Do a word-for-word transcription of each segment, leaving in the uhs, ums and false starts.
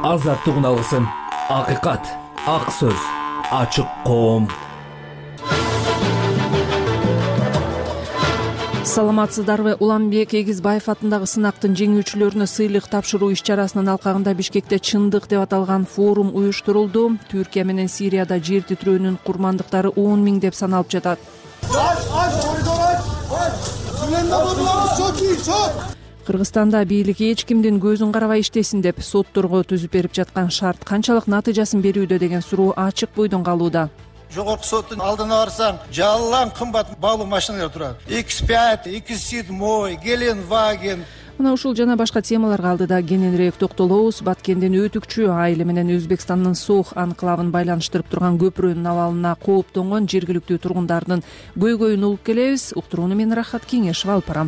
Азаттыгын алгысың. Акыйкат, ак сөз, ачык коом. Саламатсыздарбы? Уланбек Эгизбаев атындагы сынактын жеңүүчүлөрүнө сыйлык тапшыруу иш-чарасынын алкагында Бишкекте чындык деп аталган форум уюштурулду. Түркия менен Сирияда жер титирөөнүн курмандыктары он миңдеп саналып жатат. Кыргызстанда бийлик эч кимдин көзүн карабай иштесин деп сотторго түзүп берип жаткан шарт канчалык натыйжасын берүүдө деген суроо ачык бойдон калууда. Жогорку соттун алдына барсаң, жалаң кымбат баалуу машиналар турат. икс пять, икс семь, Геленваген. Мына ушул жана башка темаларга алдыда кененирээк токтолобуз. Баткендин Өтүкчү айылы менен Өзбекстандын Сох анклавын байланыштырып турган көпүрөнүн абалына кооптонгон жергиликтүү тургундардын көйгөйүн угуп келебиз. Уктурууну мен Рахат Кеңешев алып барам.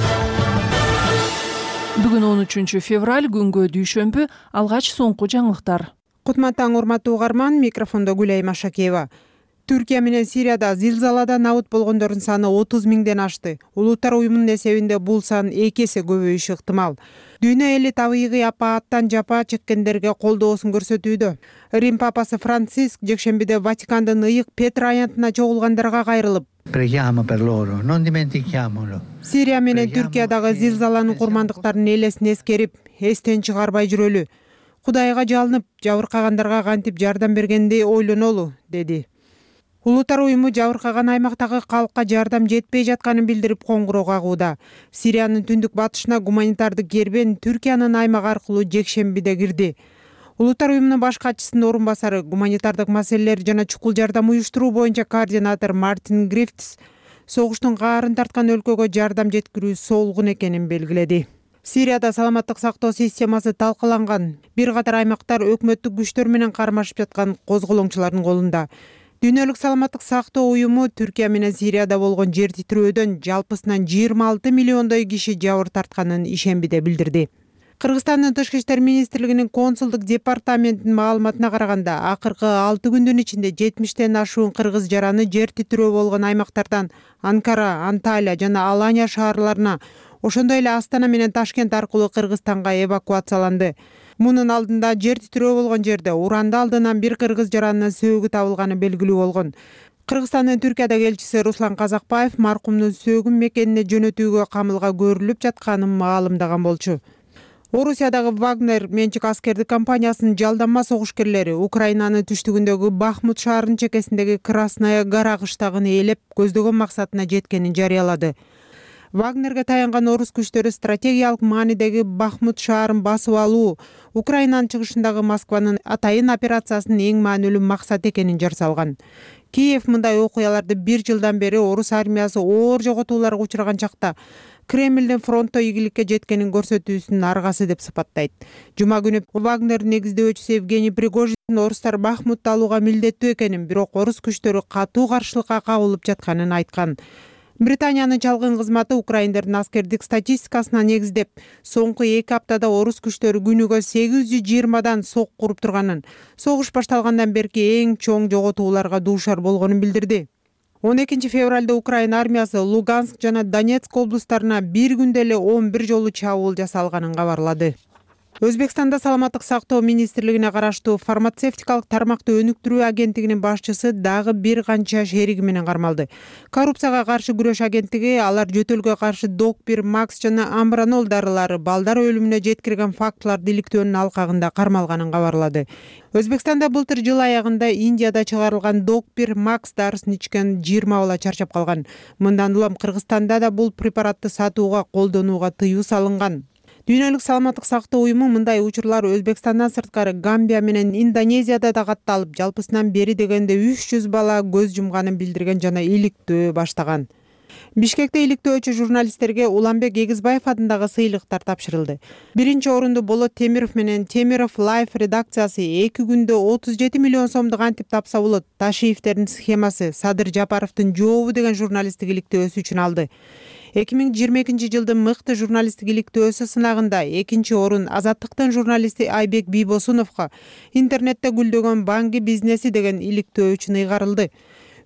Бүгүн он үчүнчү февраль, күнгө дүйшөмбү. Алгач соңку жаңылыктар. Кутман таң, урматтуу угарман, микрофондо Гүлай Машакеева. Түркия менен Сирияда зилзаладан абыт болгондордун саны отуз миңден ашты. Улуттар уюмунун эсебинде бул сан эки эсе көбөйүшү ыктымал. Дүйнө эли табигый апааттан жапа чеккендерге колдоосун көрсөтүүдө. Рим папасы Франциск жекшембиде Ватикандын ыйык Петр аянтына чогулгандарга кайрылып, Preghiamo per loro, non dimentichiamolo. Сирия менен Түркиядагы зилзаланын курмандыктарын элесин эскерип, эстен чыгарбай жүрөлү. Кудайга жалынып, жабыркагандарга кантип жардам бергенди ойлонолу, деди. Улуттар уюму жабыркаган аймактагы калкка жардам жетпей жатканын билдирип коңгуроо кагууда. Сириянын түндүк батышына гуманитардык кербен Түркиянын аймагы аркылуу жекшембиде кирди. Улуттар уюмунун баш катчысынын орун басары, гуманитардык маселелер жана чукул жардам уюштуруу боюнча координатор Мартин Грифтс согуштун каарын тарткан өлкөгө жардам жеткирүү солгун экенин белгиледи. Сирияда саламаттык сактоо системасы талкаланган. Бир катар аймактар өкмөттүк күчтөр менен кармашып жаткан козголоңчулардын колунда. Дүйнөлүк саламаттык сактоо уюму Түркия менен Сирияда болгон жер титирөөдөн жалпысынан жыйырма алты миллиондой киши жабыр тартканын ишембиде билдирди. Кыргызстандын Тышкы иштер министрлигинин консулдук департаментинин маалыматына караганда, акыркы алты күндүн ичинде жетимиштен ашуун кыргыз жараны жер титирөө болгон аймактардан Анкара, Анталия жана Алания шаарларына, ошондой эле Астана менен Ташкент аркылуу Кыргызстанга эвакуацияланды. Мунун алдында жер титирөө болгон жерде уранда алдынан бир кыргыз жаранынын сөөгү табылганы белгилүү болгон. Кыргызстандын Түркиядагы элчиси Руслан Казакбаев маркумдун сөөгүн мекенине жөнөтүүгө камылга көрүлүп жатканын маалымдаган болчу. Орусиядагы Вагнер менчик аскердик компаниясынын жалданма согушкерлери Украинанын түштүгүндөгү Бахмут шаарынын чекесиндеги Красная Гора кыштагын ээлеп, көздөгөн максатына жеткенин жарыялады. Вагнерге таянган орус күчтөрү стратегиялык маанидеги Бахмут шаарын басып алуу Украинанын чыгышындагы Москванын атайын операциясынын эң маанилүү максат экенин жар салган. Киев мындай окуяларды бир жылдан бери орус армиясы оор жоготууларга учураган чакта Кремлдин фронтто ийгиликке жеткенин көрсөтүүсүнүн аргасы деп сыпаттайт. Жума күнү Вагнердин негиздөөчүсү Евгений Пригожин орустар Бахмутты алууга милдеттүү экенин, бирок орус күчтөрү катуу каршылыкка кабылып жатканын айткан. Британиянын чалгын кызматы украиндердин аскердик статистикасына негиздеп, соңку эки аптада орус күчтөрү күнүгө сегиз жүз жыйырмадан сок куруп турганын, согуш башталгандан берки эң чоң жоготууларга дуушар болгонун билдирди. он экинчи февралда Украина армиясы Луганск жана Донецк облустарына бир күндө эле он бир жолу чабуул жасалганын кабарлады. Өзбекстанда саламаттык сактоо министрлигине караштуу фармацевтикалык тармакты өнүктүрүү агенттигинин башчысы дагы бир канча шериги менен кармалды. Коррупцияга каршы күрөш агенттиги алар жөтөлгө каршы Докпир, Макс жана Амбранол дарылары балдар өлүмүнө жеткирген фактыларды иликтөөнүн алкагында кармалганын кабарлады. Өзбекстанда былтыр жыл аягында Индияда чыгарылган Докпир, Макс дарысын ичкен жыйырма бала чарчап калган. Мындан улам Кыргызстанда да бул препаратты сатууга, колдонууга тыюу салынган. Дүйнөлүк саламаттык сактоо уюму мындай учурлар Өзбекстандан сырткары Гамбия менен Индонезияда да катталып, жалпысынан бери дегенде үч жүз бала көз жумганын билдирген жана иликтөө баштаган. Бишкекте иликтөөчү журналисттерге Уланбек Эгизбаев атындагы сыйлыктар тапшырылды. Биринчи орунду Болот Темиров менен Темиров Life редакциясы эки күндө отуз жети миллион сомду кантип тапса болот. Ташиевтердин схемасы Садыр Жапаровдун жообу деген журналисттик иликтөөсү үчүн алды. эки миң жыйырма экинчи жылдын мыкты журналисттик иликтөөсү сынагында экинчи орун Азаттыктын журналисти Айбек Бийбосуновго интернетте гүлдөгөн Банги бизнеси деген иликтөө үчүн ыйгарылды.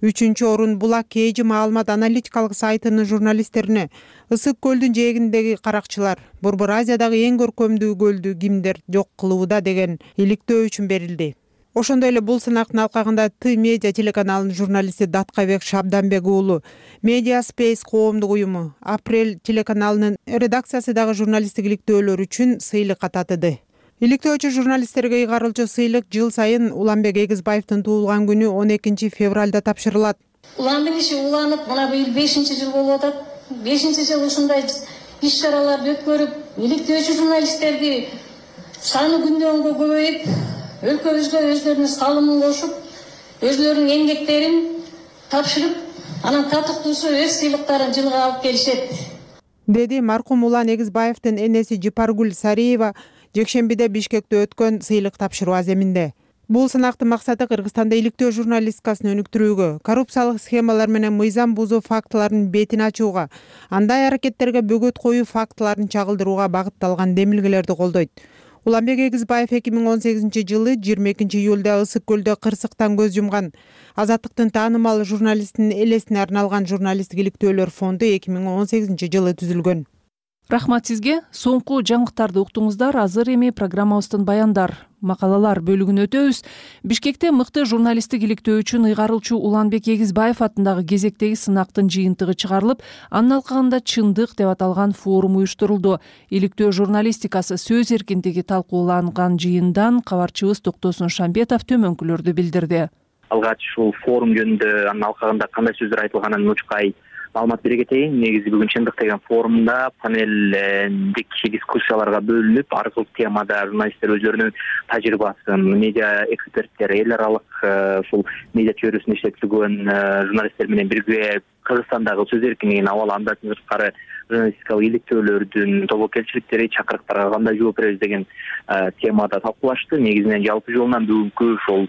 үчүнчү орун Булак Кей маалымат аналитикалык сайтынын журналисттерине Ысык көлдүн жээгиндеги каракчылар Борбор Азиядагы эң көркөмдүү көлдү кимдер жок кылууда деген иликтөө үчүн берилди. Ошондой эле бул сынактын алкагында Т медиа телеканалынын журналисти Даткабек Шабданбек уулу, Media Space коомдук уюму, Апрель телеканалынын редакциясы дагы журналисттик иликтөөлөр үчүн сыйлыкка татыды. Иликтөөчү журналисттерге ыйгарылчу сыйлык жыл сайын Уланбек Эгизбаевдин туулган күнү он экинчи февралда тапшырылат. Уландын иши уланып, мына быйыл бешинчи жыл болуп атат. бешинчи жыл ушундай иш-чараларды өткөрүп, иликтөөчү журналисттерди саны күндөн күнгө көбөйүп, өлкөбүзгө өздөрүнүн салымын кошуп, өзлөрүнүн эмгектерин тапшырып, анан татыктуусу өз сыйлыктарын жылга алып келишет, деди маркум Улан Эгизбаевдин энеси Жипаргүл Сариева жекшембиде Бишкекте өткөн сыйлык тапшыруу аземинде. Бул сынактын максаты Кыргызстанда иликтөө журналистикасын өнүктүрүүгө, коррупциялык схемалар менен мыйзам бузуу фактыларынын бетин ачууга, андай аракеттерге бөгөт коюу фактыларын чагылдырууга багытталган демилгелерди колдойт. Уланбек Эгизбаев эки миң он сегизинчи жылы жыйырма экинчи июлда Ысык көлдө кырсыктан көз жумган. Азаттыктын таанымал журналистинин элесине арналган журналисттик иликтөөлөр фонду эки миң он сегизинчи жылы түзүлгөн. Рахмат сизге. Соңку жаңылыктарды уктуңуздар. Азыр эми программабыздын баяндар, макалалар бөлүгүнө өтөбүз. Бишкекте мыкты журналисттик иликтөө үчүн ыйгарылчу Уланбек Эгизбаев атындагы кезектеги сынактын жыйынтыгы чыгарылып, анын алкагында чындык деп аталган форум уюштурулду. Иликтөө журналистикасы сөз эркиндиги талкууланган жыйындан кабарчыбыз Токтосун Шамбетов төмөнкүлөрдү билдирди. Алгач ушул форум жөнүндө анын алкагында кандай сөздөр айтылганын мучкай маалымат бере кетейин. Негизи бүгүн чындык деген форумда панелдик дискуссияларга бөлүнүп, ар кыл темада журналисттер өздөрүнүн тажрыйбасын, медиа эксперттер, эл аралык ушул медиа чөйрөсүндө иштеп жүргөн журналисттер менен бирге Кыргызстандагы сөз эркиндигин абалы андан сырткары журналистикалык иликтөөлөрдүн тобокелчиликтери, чакырыктарга кандай жооп беребиз деген темада талкуулашты. Негизинен жалпы жолунан бүгүнкү ушул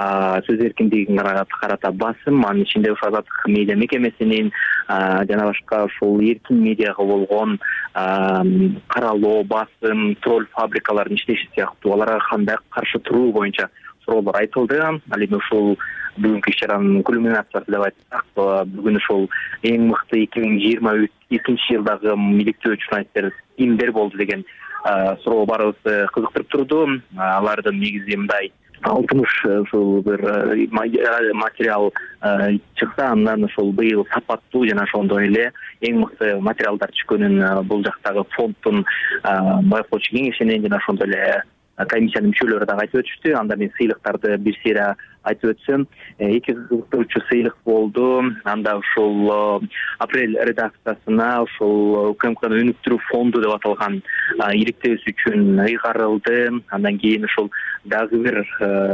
сөз эркиндигине карата басым, анын ичинде ушул Азаттык медиа мекемесинин жана башка ушул эркин медиага болгон каралоо, басым, тролль фабрикалардын иштеши сыяктуу аларга кандай каршы туруу боюнча суроолор айтылды. Ал эми ушул бүгүнкү иш-чаранын кульминациясы деп айтсак, бүгүн ушул эң мыкты эки миң жыйырма экинчи жылдагы иликтөө журналисттер кимдер болду деген суроо баарыбызды кызыктырып турду. Алардын негизи мындай алтымыш ушул бир материал чыкса, андан ушул быйыл сапаттуу жана ошондой эле эң мыкты материалдар чыккөнүн бул жактагы фонддун байкоочу кеңешинин жана ошондой эле комиссиянын мүчөлөрү дагы айтып өтүштү. Анда мен сыйлыктарды бир сыйра айтып өтсөм, эки кызыктыруучу сыйлык болду. Анда ушул Апрель редакциясына ушул УКМКны өнүктүрүү фонду деп аталган иликтөөсү үчүн ыйгарылды. Андан кийин ушул дагы бир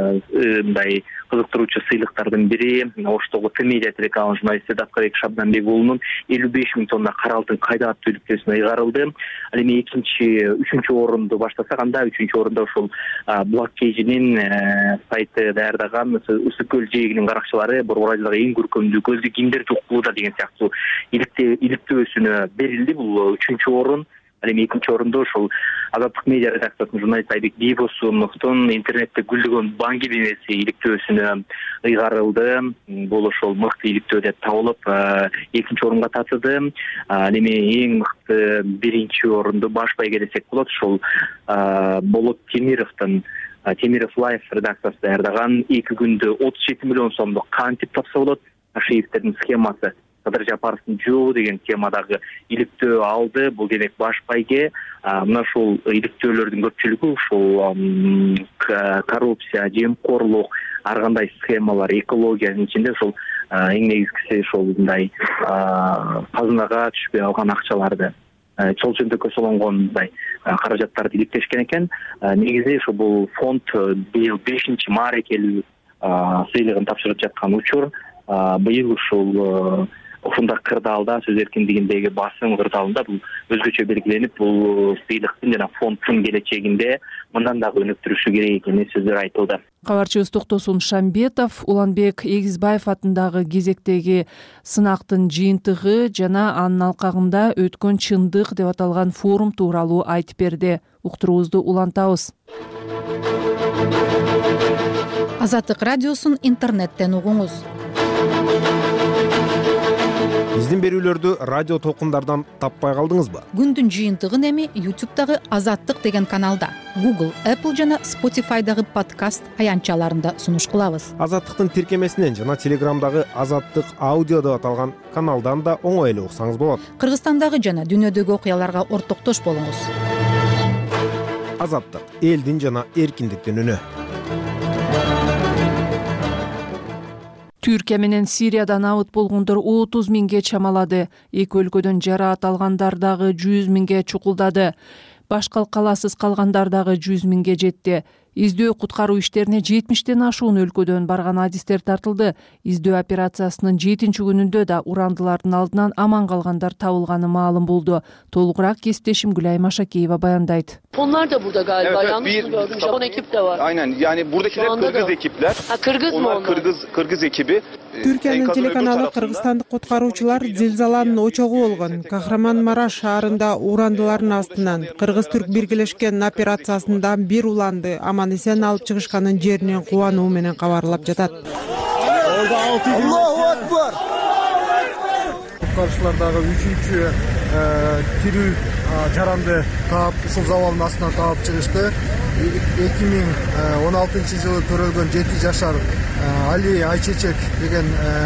мындай кызыктыруучу сыйлыктардын бири Оштогу Т медиа телеканалынын журналисти Даткабек Шабданбек уулунун элүү беш миң тонна кара алтын кайда аттуу иликтөөсүнө ыйгарылды. Ал эми экинчи, үчүнчү орунду баштасак, анда үчүнчү орунда ушул Булак Кейжинин сайты даярдаган Ысык көл жээгинин каракчылары Борбор Азиядагы эң көркөмдүү көлдү кимдер жок кылууда деген сыяктуу иликтөөсүнө берилди. Бул үчүнчү орун. Ал эми экинчи орунда ушул Азаттык медиа редакциясынын журналисти Айбек Бийбосуновдун интернетте гүлдөгөн банк эмеси иликтөөсүнө ыйгарылды. Бул ошол мыкты иликтөө деп табылып, экинчи орунга татыды. Ал эми эң мыкты биринчи орунду баш байге десек болот, ушул Болот Темировдун Темиров Лайф редакциясы даярдаган эки күндө отуз жети миллион сомдук кантип тапса болот, Ашиевдердин схемасы, Кадыр Жапаровдун жообу деген темадагы иликтөө алды. Бул демек баш байге. Мына ушул иликтөөлөрдүн көпчүлүгү ушул коррупция, жемкорлук, ар кандай схемалар, экологиянын ичинде ушул эң негизгиси ушул мындай казынага түшпөй алган акчаларды, чол чөндөккө солонгон мындай каражаттарды иликтешкен экен. Негизи ушу бул фонд быйыл бешинчи маарекелүү сыйлыгын тапшырып жаткан учур. Быйыл ушул ушундай кырдаалда, сөз эркиндигиндеги басым кырдаалында бул өзгөчө белгиленип, бул сыйлыктын жана фонддун келечегинде мындан дагы өнүктүрүшү керек экени сөздөр айтылды. Кабарчыбыз Токтосун Шамбетов Уланбек Эгизбаев атындагы кезектеги сынактын жыйынтыгы жана анын алкагында өткөн чындык деп аталган форум тууралуу айтып берди. Уктуруубузду улантабыз. Азаттык радиосун интернеттен угуңуз. Биздин берүүлөрдү радио толкундардан таппай калдыңызбы? Күндүн жыйынтыгын эми ютубтагы Азаттык деген каналда, Google, Apple жана Spotify'дагы подкаст аянтчаларында сунуш кылабыз. Азаттыктын тиркемесинен жана Телеграмдагы Азаттык аудио деп аталган каналдан да оңой эле уксаңыз болот. Кыргызстандагы жана дүйнөдөгү окуяларга ортоктош болуңуз. Азаттык — элдин жана эркиндиктин үнү. Түркия менен Сириядан абыт болгондор отуз миңге чамалады. Эки өлкөдөн жараат алгандар дагы жүз миңге чукулдады. Башка каласыз калгандар дагы жүз миңге жетти. Издөө куткаруу иштерине жетимиштен ашуун өлкөдөн барган адистер тартылды. Издөө операциясынын жетинчи күнүндө да урандылардын алдынан аман калгандар табылганы маалым болду. Толугураак кесиптешим Гүлайым Ашакеева баяндайт. Onlar da burada galiba. Evet, Yanlış bir, mı gördüm? Japon ekip de var. Aynen. Yani buradakiler Kırgız ekipler. Ha, Kırgız mı onlar? onlar? Kırgız Kırgız ekibi. Түркиянын телеканалы кыргызстандык куткаруучулар зилзаланын очогу болгон Кахраман-Мараш шаарында урандылардын астынан кыргыз-түрк биргелешкен операциясында бир уланды аман эсен алып чыгышканын жеринен кубануу менен кабарлап жатат. Аллаху акбар. Куткаруучулардагы үчүнчү тирүү жаранды таап, ушул завалдын астынан таап чыгышты. эки миң он алтынчы жылы төрөлгөн жети жашар Али Айчечек деген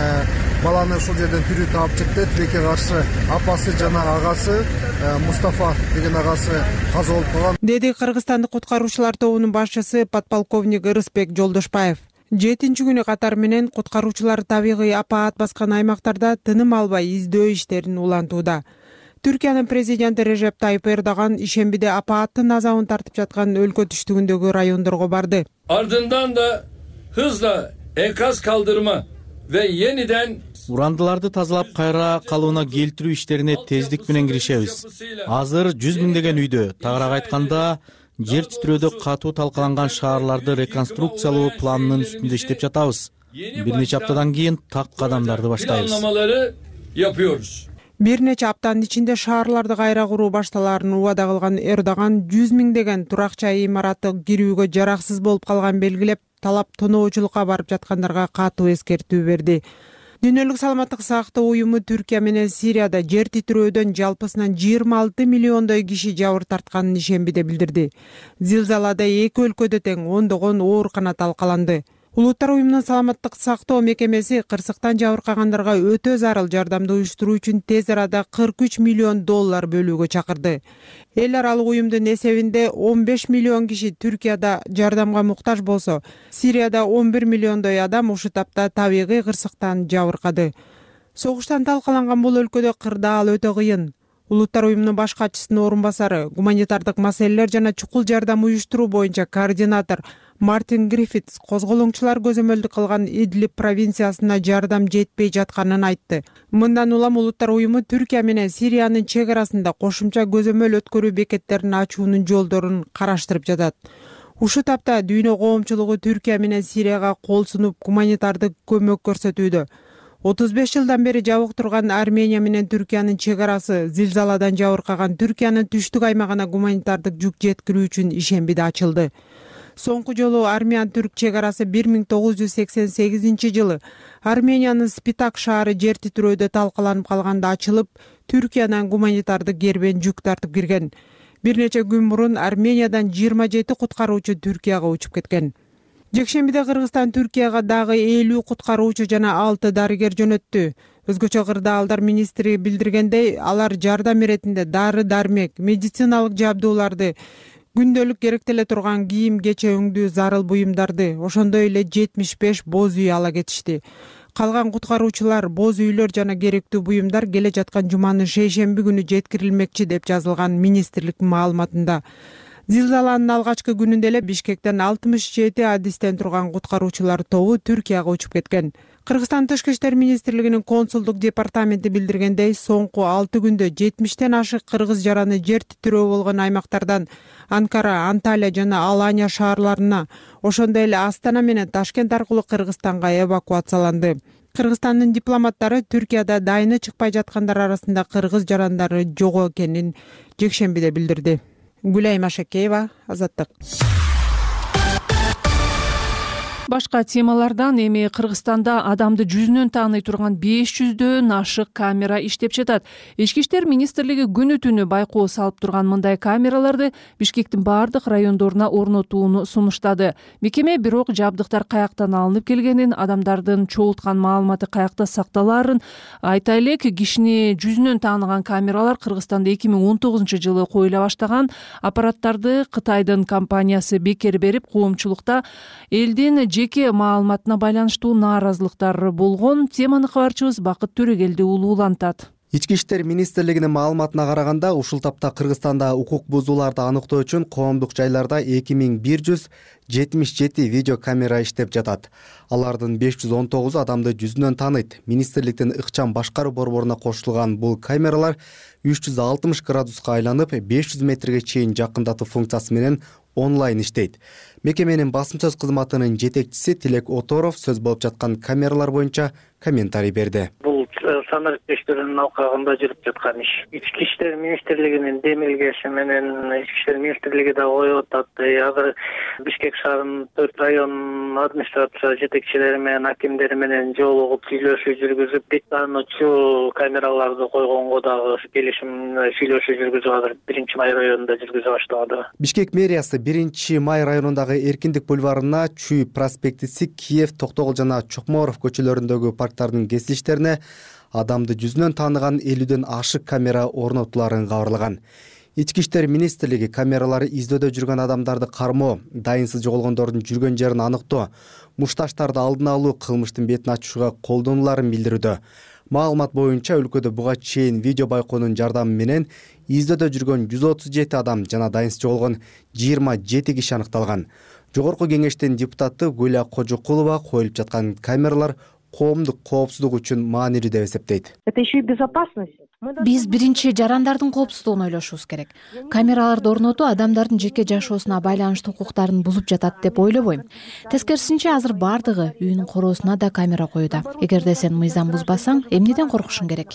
баланы ушул жерден тирүү таап чыкты. Тилекке каршы апасы жана агасы Мустафа деген агасы каза болуп калган, деди кыргызстандык куткаруучулар тобунун башчысы подполковник Ырысбек Жолдошбаев. Жетинчи күнү катар менен куткаруучулар табигый апаат баскан аймактарда тыным албай издөө иштерин улантууда. Түркиянын президенти Режеп Тайып Эрдоган ишембиде апааттын азабын тартып жаткан өлкө түштүгүндөгү райондорго барды. Ardından da hızla enkaz kaldırma ve yeniden урандыларды тазалап кайра калыбына келтирүү иштерине тездик менен киришебиз. Азыр жүз миңдеген үйдө, тагыраак айтканда, жер титирөөдө катуу талкаланган шаарларды реконструкциялоо планынын үстүндө иштеп жатабыз. Бир нече аптадан кийин так кадамдарды баштайбыз. planlamaları yapıyoruz. Бир нече аптанын ичинде шаарларды кайра куруу башталаарын убада кылган Эрдоган жүз миңдеген турак-жай имараты кирүүгө жараксыз болуп калганын белгилеп, талап тоноочулукка барып жаткандарга катуу эскертүү берди. Дүйнөлүк саламаттык сактоо уюму Түркия менен Сирияда жер титирөөдөн жалпысынан жыйырма алты миллиондой киши жабыр тартканын ишембиде билдирди. Зилзалада эки өлкөдө тең ондогон оорукана талкаланды. Улуттар уюмунун саламаттык сактоо мекемеси кырсыктан жабыркагандарга өтө зарыл жардамды уюштуруу үчүн тез арада кырк үч миллион доллар бөлүүгө чакырды. Эл аралык уюмдун эсебинде он беш миллион киши Түркияда жардамга муктаж болсо, Сирияда он бир миллиондой адам ушул тапта табигый кырсыктан жабыркады. Согуштан талкаланган бул өлкөдө кырдаал өтө кыйын. Улуттар уюмунун баш катчысынын орун басары, гуманитардык маселелер жана чукул жардам уюштуруу боюнча координатор Мартин Гриффитс козголоңчулар көзөмөлдүк кылган Идлиб провинциясына жардам жетпей жатканын айтты. Мындан улам улуттар уюму Түркия менен Сириянын чек арасында кошумча көзөмөл өткөрүү бекеттерин ачуунун жолдорун караштырып жатат. Ушул тапта дүйнө коомчулугу Түркия менен Сирияга кол сунуп гуманитардык көмөк көрсөтүүдө. отуз беш жылдан бери жабык турган Армения менен Түркиянын чек арасы зилзаладан жабыркаган Түркиянын түштүк аймагына гуманитардык жүк жеткирүү үчүн ишембиде ачылды. Соңку жолу Армян-Түрк чек арасы бир миң тогуз жүз сексен сегизинчи жылы Армениянын Спитак шаары жер титирөөдө талкаланып калганда ачылып, Түркиянан гуманитардык кербен жүк тартып кирген. Бир нече күн мурун Армениядан жыйырма жети куткаруучу Түркияга учуп кеткен. Жекшембиде Кыргызстан Түркияга дагы элүү куткаруучу жана алты дарыгер жөнөттү. Өзгөчө кырдаалдар министри билдиргендей, алар жардам иретинде дары-дармек, медициналык жабдууларды, күндөлүк керектеле турган кийим, кече өңдүү зарыл буюмдарды, ошондой эле жетимиш беш боз үй ала кетишти. Калган куткаруучулар боз үйлөр жана керектүү буюмдар келе жаткан жуманын шейшемби күнү жеткирилмекчи деп жазылган министрликтин маалыматында. Зилзаланын алгачкы күнүндө эле Бишкектен алтымыш жети адистен турган куткаруучулар тобу Түркияга учуп кеткен. Кыргызстан Тышкы иштер министрлигинин консулдук департаменти билдиргендей, соңку алты күндө жетимиштен ашык кыргыз жараны жер титирөө болгон аймактардан Анкара, Анталия жана Алания шаарларына, ошондой эле Астана менен Ташкент аркылуу Кыргызстанга эвакуацияланды. Кыргызстандын дипломаттары Түркияда дайыны чыкпай жаткандар арасында кыргыз жарандары жок экенин жекшембиде билдирди. Гүлайым Ашакеева, Азаттык. Башка темалардан эми Кыргызстанда адамды жүзүнөн тааный турган беш жүздөн ашык камера иштеп жатат. Ички иштер министрлиги күнү түнү байкоо салып турган мындай камераларды Бишкектин бардык райондоруна орнотууну сунуштады. Мекеме бирок жабдыктар каяктан алынып келгенин, адамдардын чогулткан маалыматы каякта сакталаарын айта элек. Кишини жүзүнөн тааныган камералар Кыргызстанда эки миң он тогузунчу жылы коюла баштаган. Аппараттарды Кытайдын компаниясы бекер берип, коомчулукта элдин жеке маалыматына байланыштуу нааразылыктар болгон. Теманы кабарчыбыз Бакыт Төрөгелди улуулантат. Ички иштер министрлигинин маалыматына караганда, ушул тапта Кыргызстанда укук бузууларды аныктоо үчүн коомдук жайларда эки миң бир жүз жетимиш жети видео камера иштеп жатат. Алардын беш жүз он тогузу адамды жүзүнөн тааныйт. Министрликтин ыкчам башкаруу борборуна кошулган бул камералар үч жүз алтымыш градуска айланып, беш жүз метрге чейин жакындатуу функциясы менен онлайн иштейт. Мекеменин басым сөз кызматынын жетекчиси Тилек Оторов сөз болуп жаткан камералар боюнча комментарий берди. Бул санариптештердин алкагында жүрүп жаткан иш. Ички иштер министрлигинин демилгеси менен Ички иштер министрлиги да коюп атат. Азыр Бишкек шаарынын төрт район администрация жетекчилери менен акимдери менен жолугуп сүйлөшүү жүргүзүп, бет таануучу камераларды койгонго дагы келишим сүйлөшүү жүргүзүп атат. биринчи май районунда жүргүзө баштады. Бишкек мэриясы биринчи май районундагы Эркиндик бульварына, Чүй проспектиси, Киев, Токтогул жана Чокморов көчөлөрүндөгү парктардын кесилиштерине адамды жүзүнөн тааныган элүүдөн ашык камера орнотуларын кабарлаган. Ички иштер министрлиги камералары издөөдө жүргөн адамдарды кармоо, дайынсыз жоголгондордун жүргөн жерин аныктоо, мушташтарды алдын алуу, кылмыштын бетин ачууга колдонуларын билдирүүдө. Маалымат боюнча өлкөдө буга чейин видео байкоонун жардамы менен издөөдө жүргөн жүз отуз жети адам жана дайынсыз жоголгон жыйырма жети киши аныкталган. Жогорку кеңештин депутаты Гүлия Кожокулова коюлуп жаткан камералар коомдук коопсуздук үчүн маанилүү деп эсептейт. Это еще и безопасность. Биз биринчи жарандардын коопсуздугун ойлошубуз керек. Камераларды орнотуу адамдардын жеке жашоосуна байланыштуу укуктарын бузуп жатат деп ойлобойм. Тескерисинче азыр бардыгы үйүнүн короосуна да камера коюуда. Эгерде сен мыйзам бузбасаң, эмнеден коркушуң керек?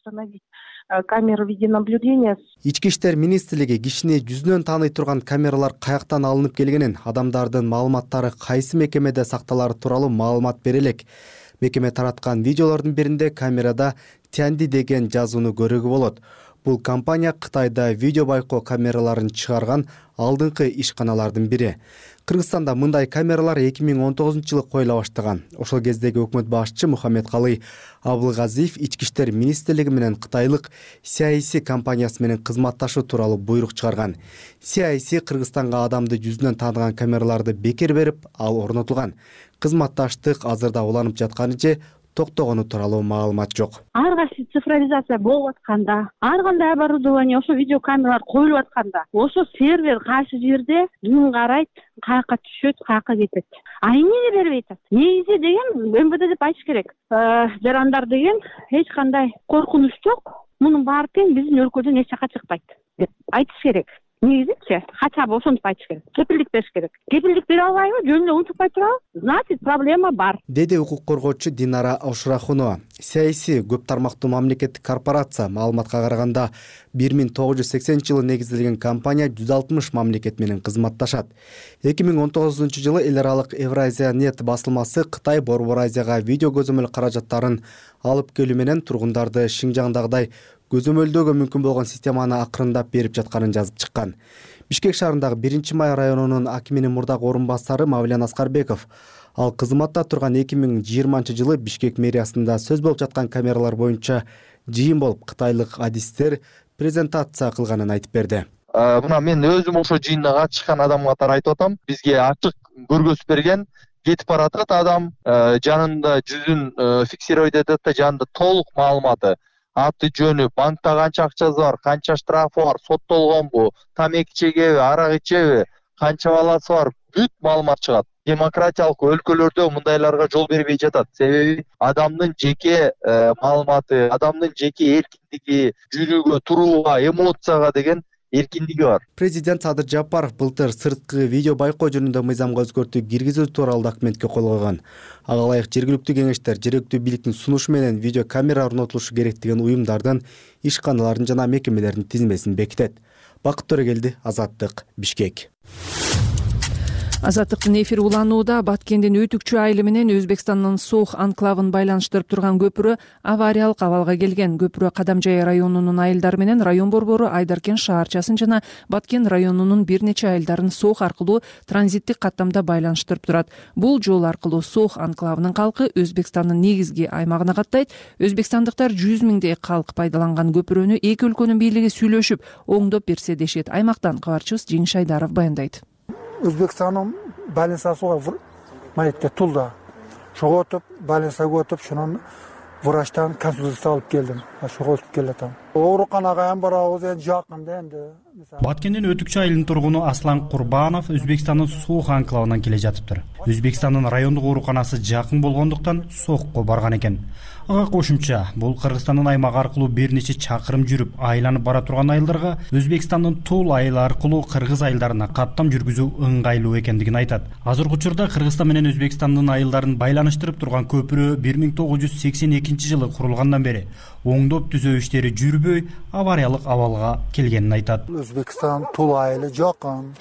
Камеры видеонаблюдения. Ички иштер министрлиги кишини жүзүнөн тааный турган камералар каяктан алынып келгенин, адамдардын маалыматтары кайсы мекемеде сакталары тууралуу маалымат бере элек. Мекеме тараткан видеолордун биринде камерада Тянди деген жазууну көрүүгө болот. Бул компания Кытайда видео байкоо камераларын чыгарган алдыңкы ишканалардын бири. Кыргызстанда мындай камералар эки миң он тогузунчу жылы коюла баштаган. Ошол кездеги өкмөт башчы Мухаммедкалый Абылгазиев ички иштер министрлиги менен кытайлык си ай си компаниясы менен кызматташуу тууралуу буйрук чыгарган. си ай си Кыргызстанга адамды жүзүнөн тааныган камераларды бекер берип, ал орнотулган. Кызматташтык азырда уланып жатканы же токтогону тууралуу маалымат жок. Ар кайсы цифровизация болуп атканда, ар кандай оборудование ошо видео камералар коюлуп атканда, ошо сервер кайсы жерде күн карайт, каяка түшөт, каяка кетет. А эмнеге бербей атат? Негизи деген эм вэ дэ деп айтыш керек. Жарандар деген эч кандай коркунуч жок. Мунун баары тең биздин өлкөдөн эч жака чыкпайт деп айтыш керек. Негизичи хотя бы ошентип айтыш керек. Кепилдик бериш керек. Кепилдик бере албайбы? Жөн эле унутпай турабы? Значит, проблема бар. Деди укук коргоочу Динара Ошурахунова. си ай си көп тармактуу мамлекеттик корпорация. Маалыматка караганда бир миң тогуз жүз сексенинчи жылы негизделген компания жүз алтымыш мамлекет менен кызматташат. эки миң он тогузунчу жылы эл аралык Евразия нет басылмасы Кытай Борбор Азияга видео көзөмөл каражаттарын алып келүү менен тургундарды Шинжаңдагыдай көзөмөлдөөгө мүмкүн болгон системаны акырындап берип жатканын жазып чыккан. Бишкек шаарындагы биринчи май районунун акиминин мурдагы орун басары Мавлен Аскарбеков ал кызматта турган эки миң жыйырманчы жылы Бишкек мэриясында сөз болуп жаткан камералар боюнча жыйын болуп кытайлык адистер презентация кылганын айтып берди. Мына мен өзүм ошо жыйынга катышкан адам катары айтып атам. Бизге ачык көргөзүп берген, кетип баратат адам, жанында жүзүн фиксировать этет да, жанында толук маалыматы, аты жөнү, банкта канча акчасы бар, канча штрафы бар, соттолгонбу, тамеки чегеби, арак ичеби, канча баласы бар, бүт маалымат чыгат. Демократиялык өлкөлөрдө мындайларга жол бербей жатат. Себеби адамдын жеке маалыматы, адамдын жеке эркиндиги, жүрүүгө, турууга, эмоцияга деген эркиндиги бар. Президент Садыр Жапаров былтыр сырткы видео байкоо жөнүндө мыйзамга өзгөртүү киргизүү тууралуу документке кол койгон. Ага ылайык жергиликтүү кеңештер жергиликтүү бийликтин сунушу менен видео камера орнотулушу керек деген уюмдардын, ишканалардын жана мекемелердин тизмесин бекитет. Бакыт Төрөгелди, Азаттык, Бишкек. Азаттыктын эфири уланууда. Баткендин Өтүкчү айылы менен Өзбекстандын Сох анклавын байланыштырып турган көпүрө авариялык абалга келген. Көпүрө Кадамжай районунун айылдары менен район борбору Айдаркен шаарчасын жана Баткен районунун бир нече айылдарын Сох аркылуу транзиттик каттамда байланыштырып турат. Бул жол аркылуу Сох анклавынын калкы Өзбекстандын негизги аймагына каттайт. Өзбекстандыктар жүз миңдей калк пайдаланган көпүрөнү эки өлкөнүн бийлиги сүйлөшүп, оңдоп берсе дешет. Аймактан кабарчыбыз Жеңиш Айдаров баяндайт. Өзбекстанның больницасыға мәйітте тұлда. Шоға өтіп, больницаға өтіп, шынан врачтан консультация алып келдім. Шоға өтіп келетім. Ооруканаға ән барауыз, ән жақында әнді. Баткендин Өтүкчү айылынын тургуну Аслан Курбанов Өзбекстандын Сох анклавынан келе жатыптыр. Өзбекстандын райондук ооруканасы жакын болгондуктан Сохко барган экен. Ага кошумча, бул Кыргызстандын аймагы аркылуу бир нече чакырым жүрүп, айланып бара турган айылдарга Өзбекстандын Тул айылы аркылуу Кыргыз айылдарына каттам жүргүзүү ыңгайлуу экендигин айтат. Азыркы учурда Кыргызстан менен Өзбекстандын айылдарын байланыштырып турган көпүрө бир миң тогуз жүз сексен экинчи жылы курулгандан бери оңдоп түзөө иштери жүрбөй, авариялык абалга келгенин айтат. Өзбекстан Тул айылы жакын.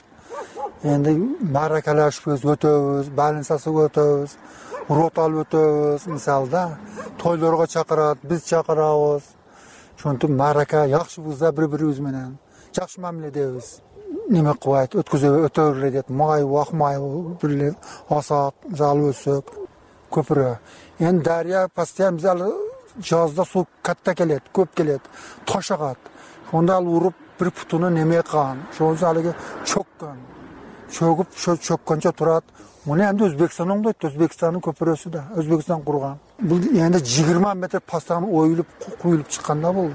Энди маракалашып өтөбүз, больницасыга өтөбүз, урот алып өтөбүз, мисалда тойлорго чакырат, биз чакырабыз. Ошентип марака жакшы бузда бири-бирибиз менен жакшы мамиледебиз. Неме кылбайт, өткөзө өтөбүрлө дейт. Май, вакмай, бирле асак, залып өтсөк, көпүрө. Эми дария постоянно залы жазда суу катта келет, көп келет, таш агат. Ошондо ал уруп бир путуну неме кылган. Ошол залыгы чөккөн. Чөгүп, чөккөнчө турат. Муну эми Өзбекстан оңдойт, Өзбекстандын көпүрөсү да, Өзбекстан курган. Бул эми жыйырма метр постоянно оюлуп, куюлуп чыкканда бул.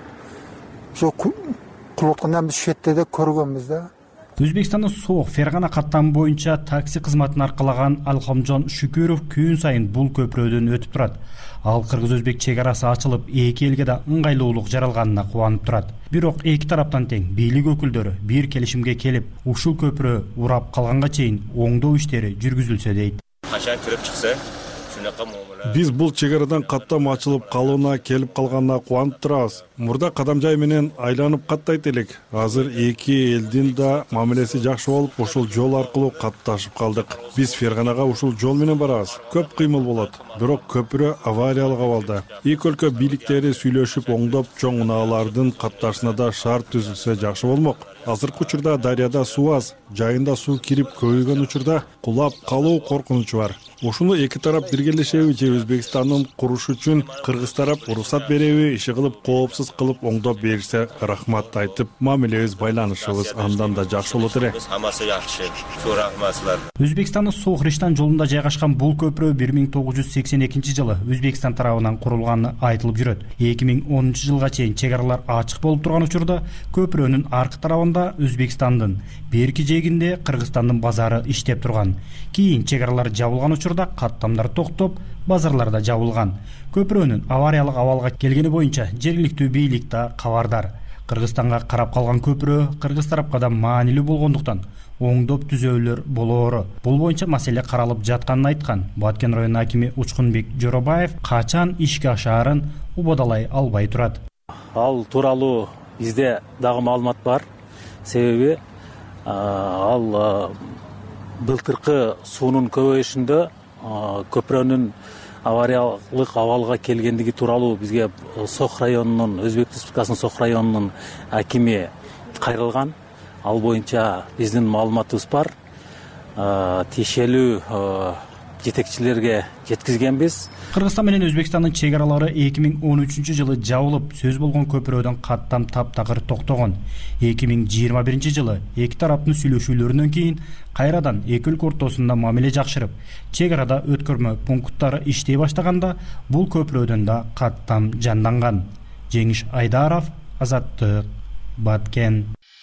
Ошо кылып аткандан биз шетте көргөнбүз да. Өзбекстандын Сох Фергана каттамы боюнча такси кызматын аркалаган Алхамжон Шүкүров күн сайын бул көпүрөдөн өтүп турат. Ал кыргыз-өзбек чек арасы ачылып, эки элге да ыңгайлуулук жаралганына кубанып турат. Бирок эки тараптан тең бийлик өкүлдөрү бир келишимге келип, ушул көпүрө урап калганга чейин оңдоо иштери жүргүзүлсө дейт. Качан кирип чыкса, биз бул чек арадан каттам ачылып калууна келип калганына кубанып турабыз. Мурда Кадамжай менен айланып каттайт элек. Азыр эки элдин да мамилеси жакшы болуп, ушул жол аркылуу катташып калдык. Биз Ферганага ушул жол менен барабыз. Көп кыймыл болот. Бирок көпүрө авариялык абалда. Эки өлкө бийликтери сүйлөшүп, оңдоп, чоң унаалардын катташына да шарт түзүлсө жакшы болмок. Азыркы учурда дарыяда суу аз, жайында суу кирип көбөйгөн учурда кулап калуу коркунучу бар. Ушуну эки тарап биргелешеби же Өзбекстандын куруш үчүн Кыргыз тарап уруксат береби, иши кылып коопсуз кылып оңдоп берсе рахмат айтып, мамилебиз байланышыбыз андан да жакшы болот эле. Хамасы жакшы. Чоң рахматлар. Өзбекстандын Сох-Риштан жолунда жайгашкан бул көпүрө бир миң тогуз жүз сексен экинчи жылы Өзбекстан тарабынан курулганы айтылып жүрөт. эки миң онунчу жылга чейин чек аралар ачык болуп турган учурда көпүрөнүн аркы тарабында Өзбекстандын, берки жегинде Кыргызстандын базары иштеп турган. Кийин чек аралар жабылган учурда каттамдар токтоп, базарларда жабылган. Көпүрөнүн авариялык абалга келгени боюнча жергиликтүү бийлик да кабардар. Кыргызстанга карап калган көпүрө Кыргыз тарапка да маанилүү болгондуктан оңдоп түзөөлөр болоору. Бул боюнча маселе каралып жатканын айткан Баткен районунун акими Учкунбек Жоробаев качан ишке ашаарын убадалай албай турат. Ал тууралуу бизде дагы маалымат бар. Себеби ал былтыркы суунун көбөйүшүндө көпүрөнүн авариялык абалга келгендиги тууралуу бизге Сох районунун, Өзбек Республикасынын Сох районунун акими кайрылган. Ал боюнча биздин маалыматыбыз бар. Тиешелүү жетекчилерге жеткизгенбиз. Кыргызстан менен Өзбекстандын чек аралары эки миң он үчүнчү жылы жабылып, сөз болгон көпүрөдөн каттам таптакыр токтогон. эки миң жыйырма биринчи жылы эки тараптын сүйлөшүүлөрүнөн кийин кайрадан эки өлкө ортосунда мамиле жакшырып, чек арада өткөрмө пункттары иштей баштаганда бул көпүрөдөн да каттам жанданган. Жеңиш Айдаров, Азаттык, Баткен.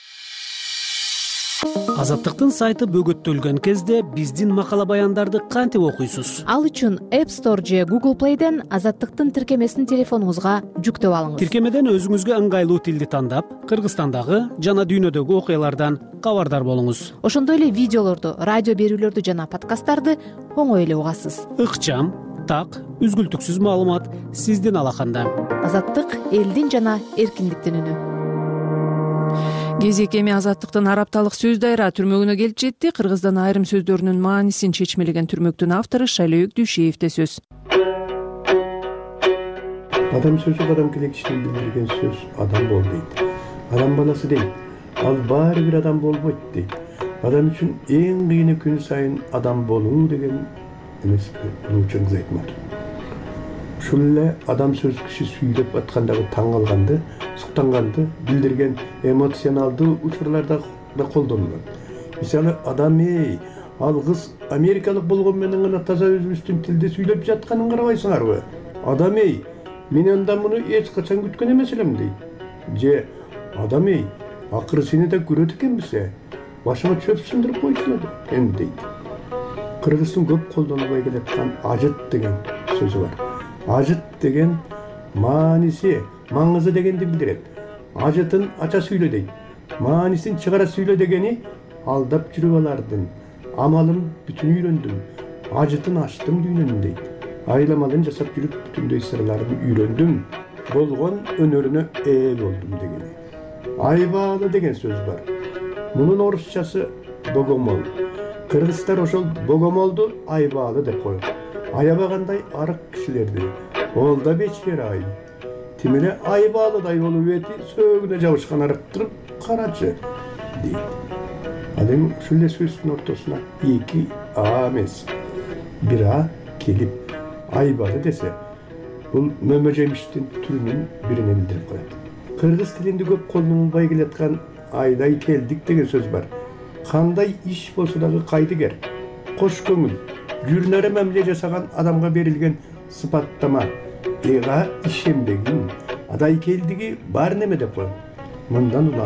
Азаттыктын сайты бөгөттөлгөн кезде биздин макала баяндарды кантип окуйсуз? Ал үчүн App Store же Google Play'ден Азаттыктын тиркемесин телефонуңузга жүктөп алыңыз. Тиркемеден өзүңүзгө ыңгайлуу тилди тандап, Кыргызстандагы жана дүйнөдөгү окуялардан кабардар болуңуз. Ошондой эле видеолорду, радио берүүлөрдү жана подкасттарды оңой эле угасыз. Ыкчам, так, үзгүлтүксүз маалымат сиздин алаканда. Азаттык элдин жана эркиндиктин үнү. Кезек эми Азаттыктын Арапталык сөз дайра түрмөгүнө келип жетти. Кыргыздан айрым сөздөрүнүн маанисин чечмелеген түрмөктүн автору Шайлөөк Дүйшеевде сөз. Адам сөзү адам килекчилигин билдирген сөз адам бол дейт. Адам баласы дейт. Ал баары бир адам болбойт дейт. Адам үчүн эң кыйыны күн сайын адам болуу деген эмес. Муну үчүн айтмат. Ушул эле адам сөз киши сүйлөп аткандагы таң калганды, суктанганды билдирген эмоционалдуу учурларда да колдонулат. Мисалы, адам эй, ал кыз америкалык болгон менен гана таза өзүбүздүн тилде сүйлөп жатканын карабайсыңарбы? Адам эй, мен андан муну эч качан күткөн эмес элем дейт. Же адам эй, акыры сени да көрөт экенбиз, башыңа чөп сындырып койчу эм дейт. Кыргыздын көп колдонулбай келаткан ажыт деген сөзү бар. Ажыт деген мааниси, маңызы дегенди билдирет. Ажытын ача сүйлө дейт. Маанисин чыгара сүйлө дегени алдап жүрүп алардын амалын бүтүн үйрөндүм. Ажытын ачтым дүйнөнүн дейт. Айламалын жасап жүрүп бүтүндөй сырларын үйрөндүм. Болгон өнөрүнө ээ болдум дегени. Айбаалы деген сөз бар. Мунун орусчасы богомол. Кыргыздар ошол богомолду айбаалы деп коет. Аябагандай арык кишилерди. Ол да бечер ай. Тимеле айбалыдай болуп эти сөөгүнө жабышкан арыктырып карачы дейт. Ал эми ушул эле сөздүн ортосуна эки а эмес, бир а келип айбалы десе, бул мөмө жемиштин түрүнүн бирине билдирип коет. Кыргыз тилинде көп колдонулбай келаткан айдай келдик деген сөз бар. Кандай иш болсо дагы кайдыгер, кош көңүл, жүрнөрө мамиле жасаган адамга берилген сыпаттама. Эга ишенбегин, адай келдиги бар неме деп коет. Мындан улам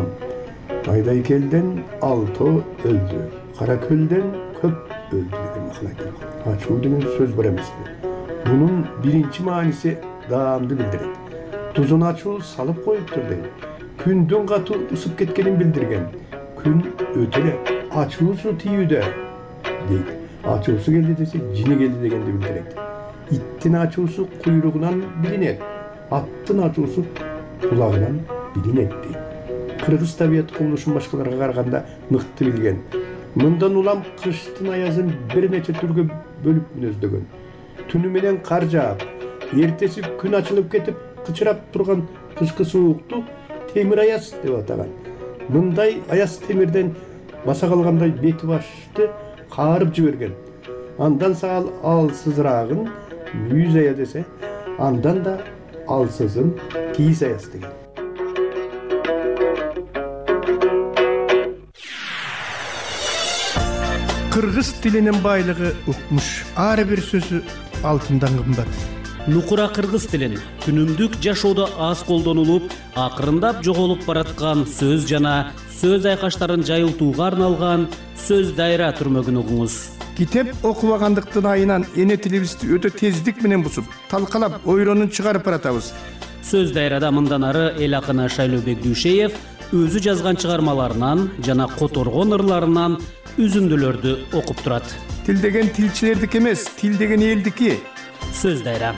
айдай келден алты өлдү, кара көлден көп өлдү деген макал айтылат. Ачуу деген сөз бар эмеспи? Мунун биринчи мааниси даамды билдирет. Тузун ачуу салып коюптур дейт. Күндүн катуу ысып кеткенин билдирген. Күн өтө эле ачуусу тийүүдө дейт. Ачуусу келди десе, жини келди дегенди билдирет. Иттин ачуусу куйругунан билинет, аттын ачуусу кулагынан билинет дейт. Кыргыз табият кубулушун башкаларга караганда мыкты билген. Мындан улам кыштын аязын бир нече түргө бөлүп мүнөздөгөн. Түнү менен кар жаап, эртеси күн ачылып кетип, кычырап турган кышкы суукту темир аяз деп атаган. Мындай аяз темирден баса калгандай бети башты каарып жиберген. Андан саал алсызыраагын мүйүз ая десе, андан да алсызын кийиз аяз деген. Кыргыз тилинин байлыгы укмуш. Ар бир сөзү алтындан кымбат. Нукура кыргыз тилин күнүмдүк жашоодо аз колдонулуп, акырындап жоголуп бараткан сөз жана сөз айкаштарын жайылтууга арналган сөз дайра түрмөгүн угуңуз. Китеп окубагандыктын айынан эне тилибизди өтө тездик менен бусуп, талкалап, ойронун чыгарып баратабыз. Сөз дайрада мындан ары эл акыны Шайлөөбек Дүйшеев өзү жазган чыгармаларынан жана которгон ырларынан үзүндүлөрдү окуп турат. Тил деген тилчилердики эмес, тил деген элдики. Сөз дайра.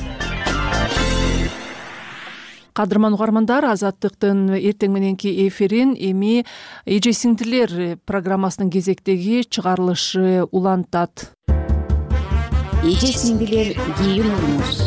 Кадырман угармандар, Азаттыктын эртең мененки эфирин эми Эже сиңдилер программасынын кезектеги чыгарылышы улантат. Эже сиңдилер кийин угуңуз.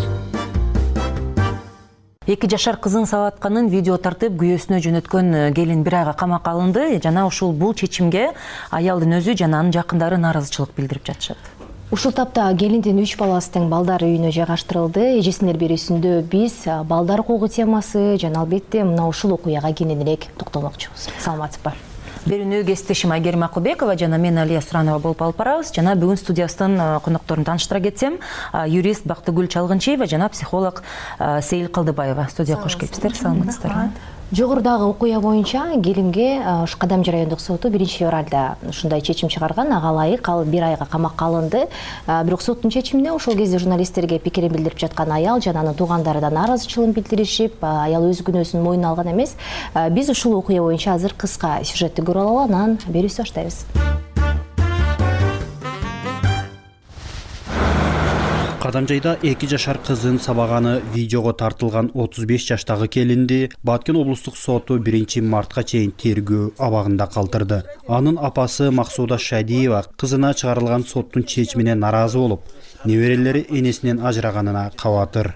Эки жашар кызын сабатканын видео тартып күйөөсүнө жөнөткөн келин бир айга камакка алынды жана ушул бул чечимге аялдын өзү жана анын жакындары нааразычылык билдирип жатышат. Ушул тапта келиндин үч баласы тең балдар үйүнө жайгаштырылды. Эже сиңдилер берүүсүндө биз балдар укугу темасы жана албетте мына ушул окуяга кененирээк токтолмокчубуз. Саламатсызбы? Берүүнү кесиптешим Айгерим Акубекова жана мен Алия Суранова болуп алып барабыз. Жана бүгүн студиясынын конокторун тааныштыра кетсем, юрист Бактыгүл Чалгынчиева жана психолог Сейил Калдыбаева. Студияга кош келипсиздер. Саламатсыздарбы? Жогорудагы окуя боюнча келинге ушу Кадамжы райондук соту биринчи февралда ушундай чечим чыгарган, ага ылайык ал бир айга камакка алынды. Бирок соттун чечимине ошол кезде журналисттерге пикирин билдирип жаткан аял жана анын туугандары да нааразычылыгын билдиришип, аял өз күнөөсүн мойнуна алган эмес. Биз ушул окуя боюнча азыр кыска сюжетти көрүп алалы, анан берүүбүздү баштайбыз. Кадамжайда эки жашар кызын сабаганы видеого тартылган отуз беш жаштагы келинди Баткен облустук соту биринчи мартка чейин тергөө абагында калтырды. Анын апасы Максуда Шадиева кызына чыгарылган соттун чечимине наразы болуп, неберелери энесинен ажыраганына кабатыр.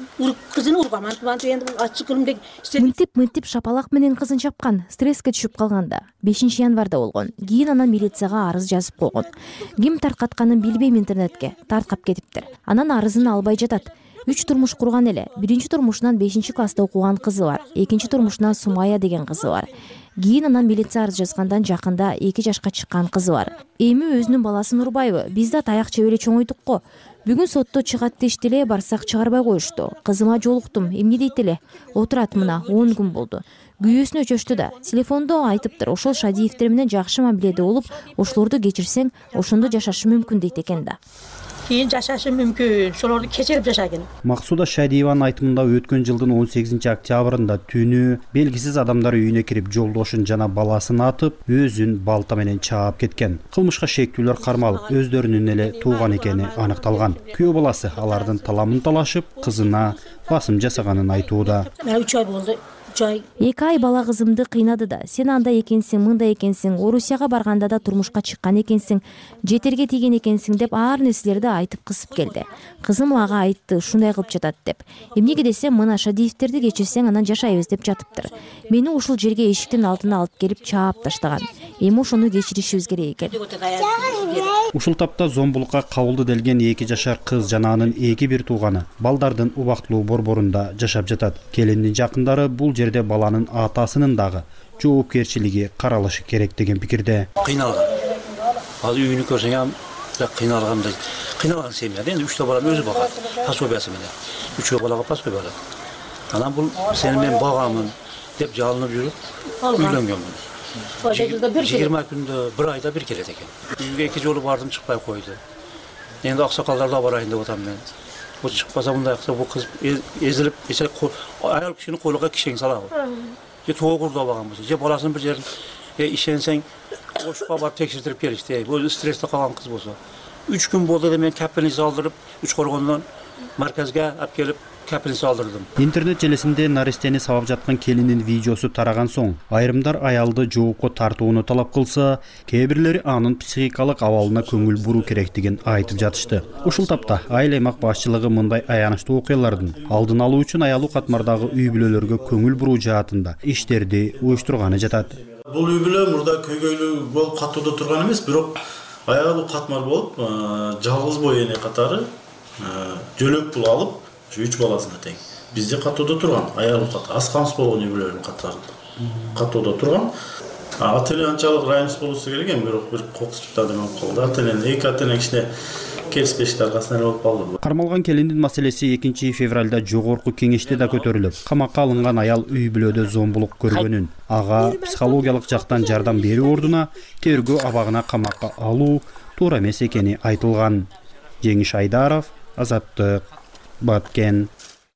Мынтип мынтип шапалак менен кызын чапкан, стресске түшүп калганда бешинчи январда болгон. Кийин анан милицияга арыз жазып койгон. Ким таркатканын билбейм, интернетке таркап кетиптир. Анан арызын албай жатат. Үч турмуш курган эле. Биринчи турмушунан бешинчи класста окуган кызы бар. Экинчи турмушунан Сумая деген кызы бар. Кийин анан милиция арыз жазгандан жакында эки жашка чыккан кызы бар. Эми өзүнүн баласын урбайбы? Биз да таяк жеп эле чоңойдук го. Бүгүн сотто чыгат дешти эле, барсак чыгарбай коюшту. Кызыма жолуктум, эмне дейт эле? Отурат мына он күн болду. Күйөөсүнө өчөштү да. Телефондо айтыптыр, ошол Шадиевтер менен жакшы мамиледе болуп, ошолорду кечирсең, ошондо жашашы мүмкүн дейт экен да. Кийин жашашы мүмкүн, ошолорду кечирип жашагын. Максуда Шадиеванын айтымында өткөн жылдын он сегизинчи октябрында түнү белгисиз адамдар үйүнө кирип жолдошун жана баласын атып, өзүн балта менен чаап кеткен. Кылмышка шектүүлөр кармалып, өздөрүнүн эле тууган экени аныкталган. Күйөө баласы алардын таламын талашып, кызына басым жасаганын айтууда. үч ай болду. Эки ай бала кызымды кыйнады да. Сен анда экенсиң, мында экенсиң, Орусияга барганда да турмушка чыккан экенсиң, жетерге тийген экенсиң деп ар нерселерди айтып кысып келди. Кызым ага айтты, ушундай кылып жатат деп. Эмнеге десем, мына Шадиевтерди кечирсең, анан жашайбыз деп жатыптыр. Мени ушул жерге эшиктин алдына алып келип чаап таштаган. Эми ошону кечиришибиз керек экен. Ушул тапта зомбулукка кабылды делген эки жашар кыз жана анын эки бир тууганы балдардын убактылуу борборунда жашап жатат. Келиндин жакындары бул жерде баланын атасынын дагы жоопкерчилиги каралышы керек деген пикирде. Кыйналган. Ал үйүнү көрсөң, кыйналгандай. Кыйналган семья. Эми үч баланы өзү багат. Пособиясы менен. Үчөө балага пособия алат. Анан бул сени мен багамын деп жалынып жүрүп үйлөнгөнмүн. жыйырма күндө, бир айда бир келет экен. Үйгө эки жолу бардым, чыкпай койду. Эми аксакалдарды барайын деп атам мен. Бу чыкпаса мындай акса бу кыз эзилип, эсек аял кишини койлуга кишең салабы. Же тоогурда баган болсо, же баласын бир жерин ишенсең, ошко барып текшертирип келишти. Бул стрессте калган кыз болсо. үч күн болду да мен капельница алдырып, үч коргондон марказга алып келип капельница алдырдым. Интернет желесинде наристени сабап жаткан келиндин видеосу тараган соң, айрымдар аялды жоопко тартууну талап кылса, кээ бирлери анын психикалык абалына көңүл буруу керектигин айтып жатышты. Ушул тапта айыл аймак башчылыгы мындай аянычтуу окуялардын алдын алуу үчүн аялуу катмардагы үй бүлөлөргө көңүл буруу жаатында иштерди уюштурганы жатат. Бул үй бүлө мурда көйгөйлүү болуп катууда турган эмес, бирок аялуу катмар болуп, жалгыз бой эне катары жөлөк пул алып, үч баласына тең. Бизде катууда турган, аялуу кат, аз камсыз болгон үй бүлөлөрдүн катарында. Катууда турган. Ата-эне анчалык райымсыз болбосо керек эми, бирок бир кокустук адам болуп калды. Ата-эне эки ата-эне кичине келиспештик аркасынан болуп калды. Кармалган келиндин маселеси экинчи февралда жогорку кеңеште да көтөрүлүп, камакка алынган аял үй бүлөдө зомбулук көргөнүн, ага психологиялык жактан жардам берүү ордуна тергөө абагына камакка алуу туура эмес экени айтылган. Жеңиш Айдаров, Азаттык, Баткен.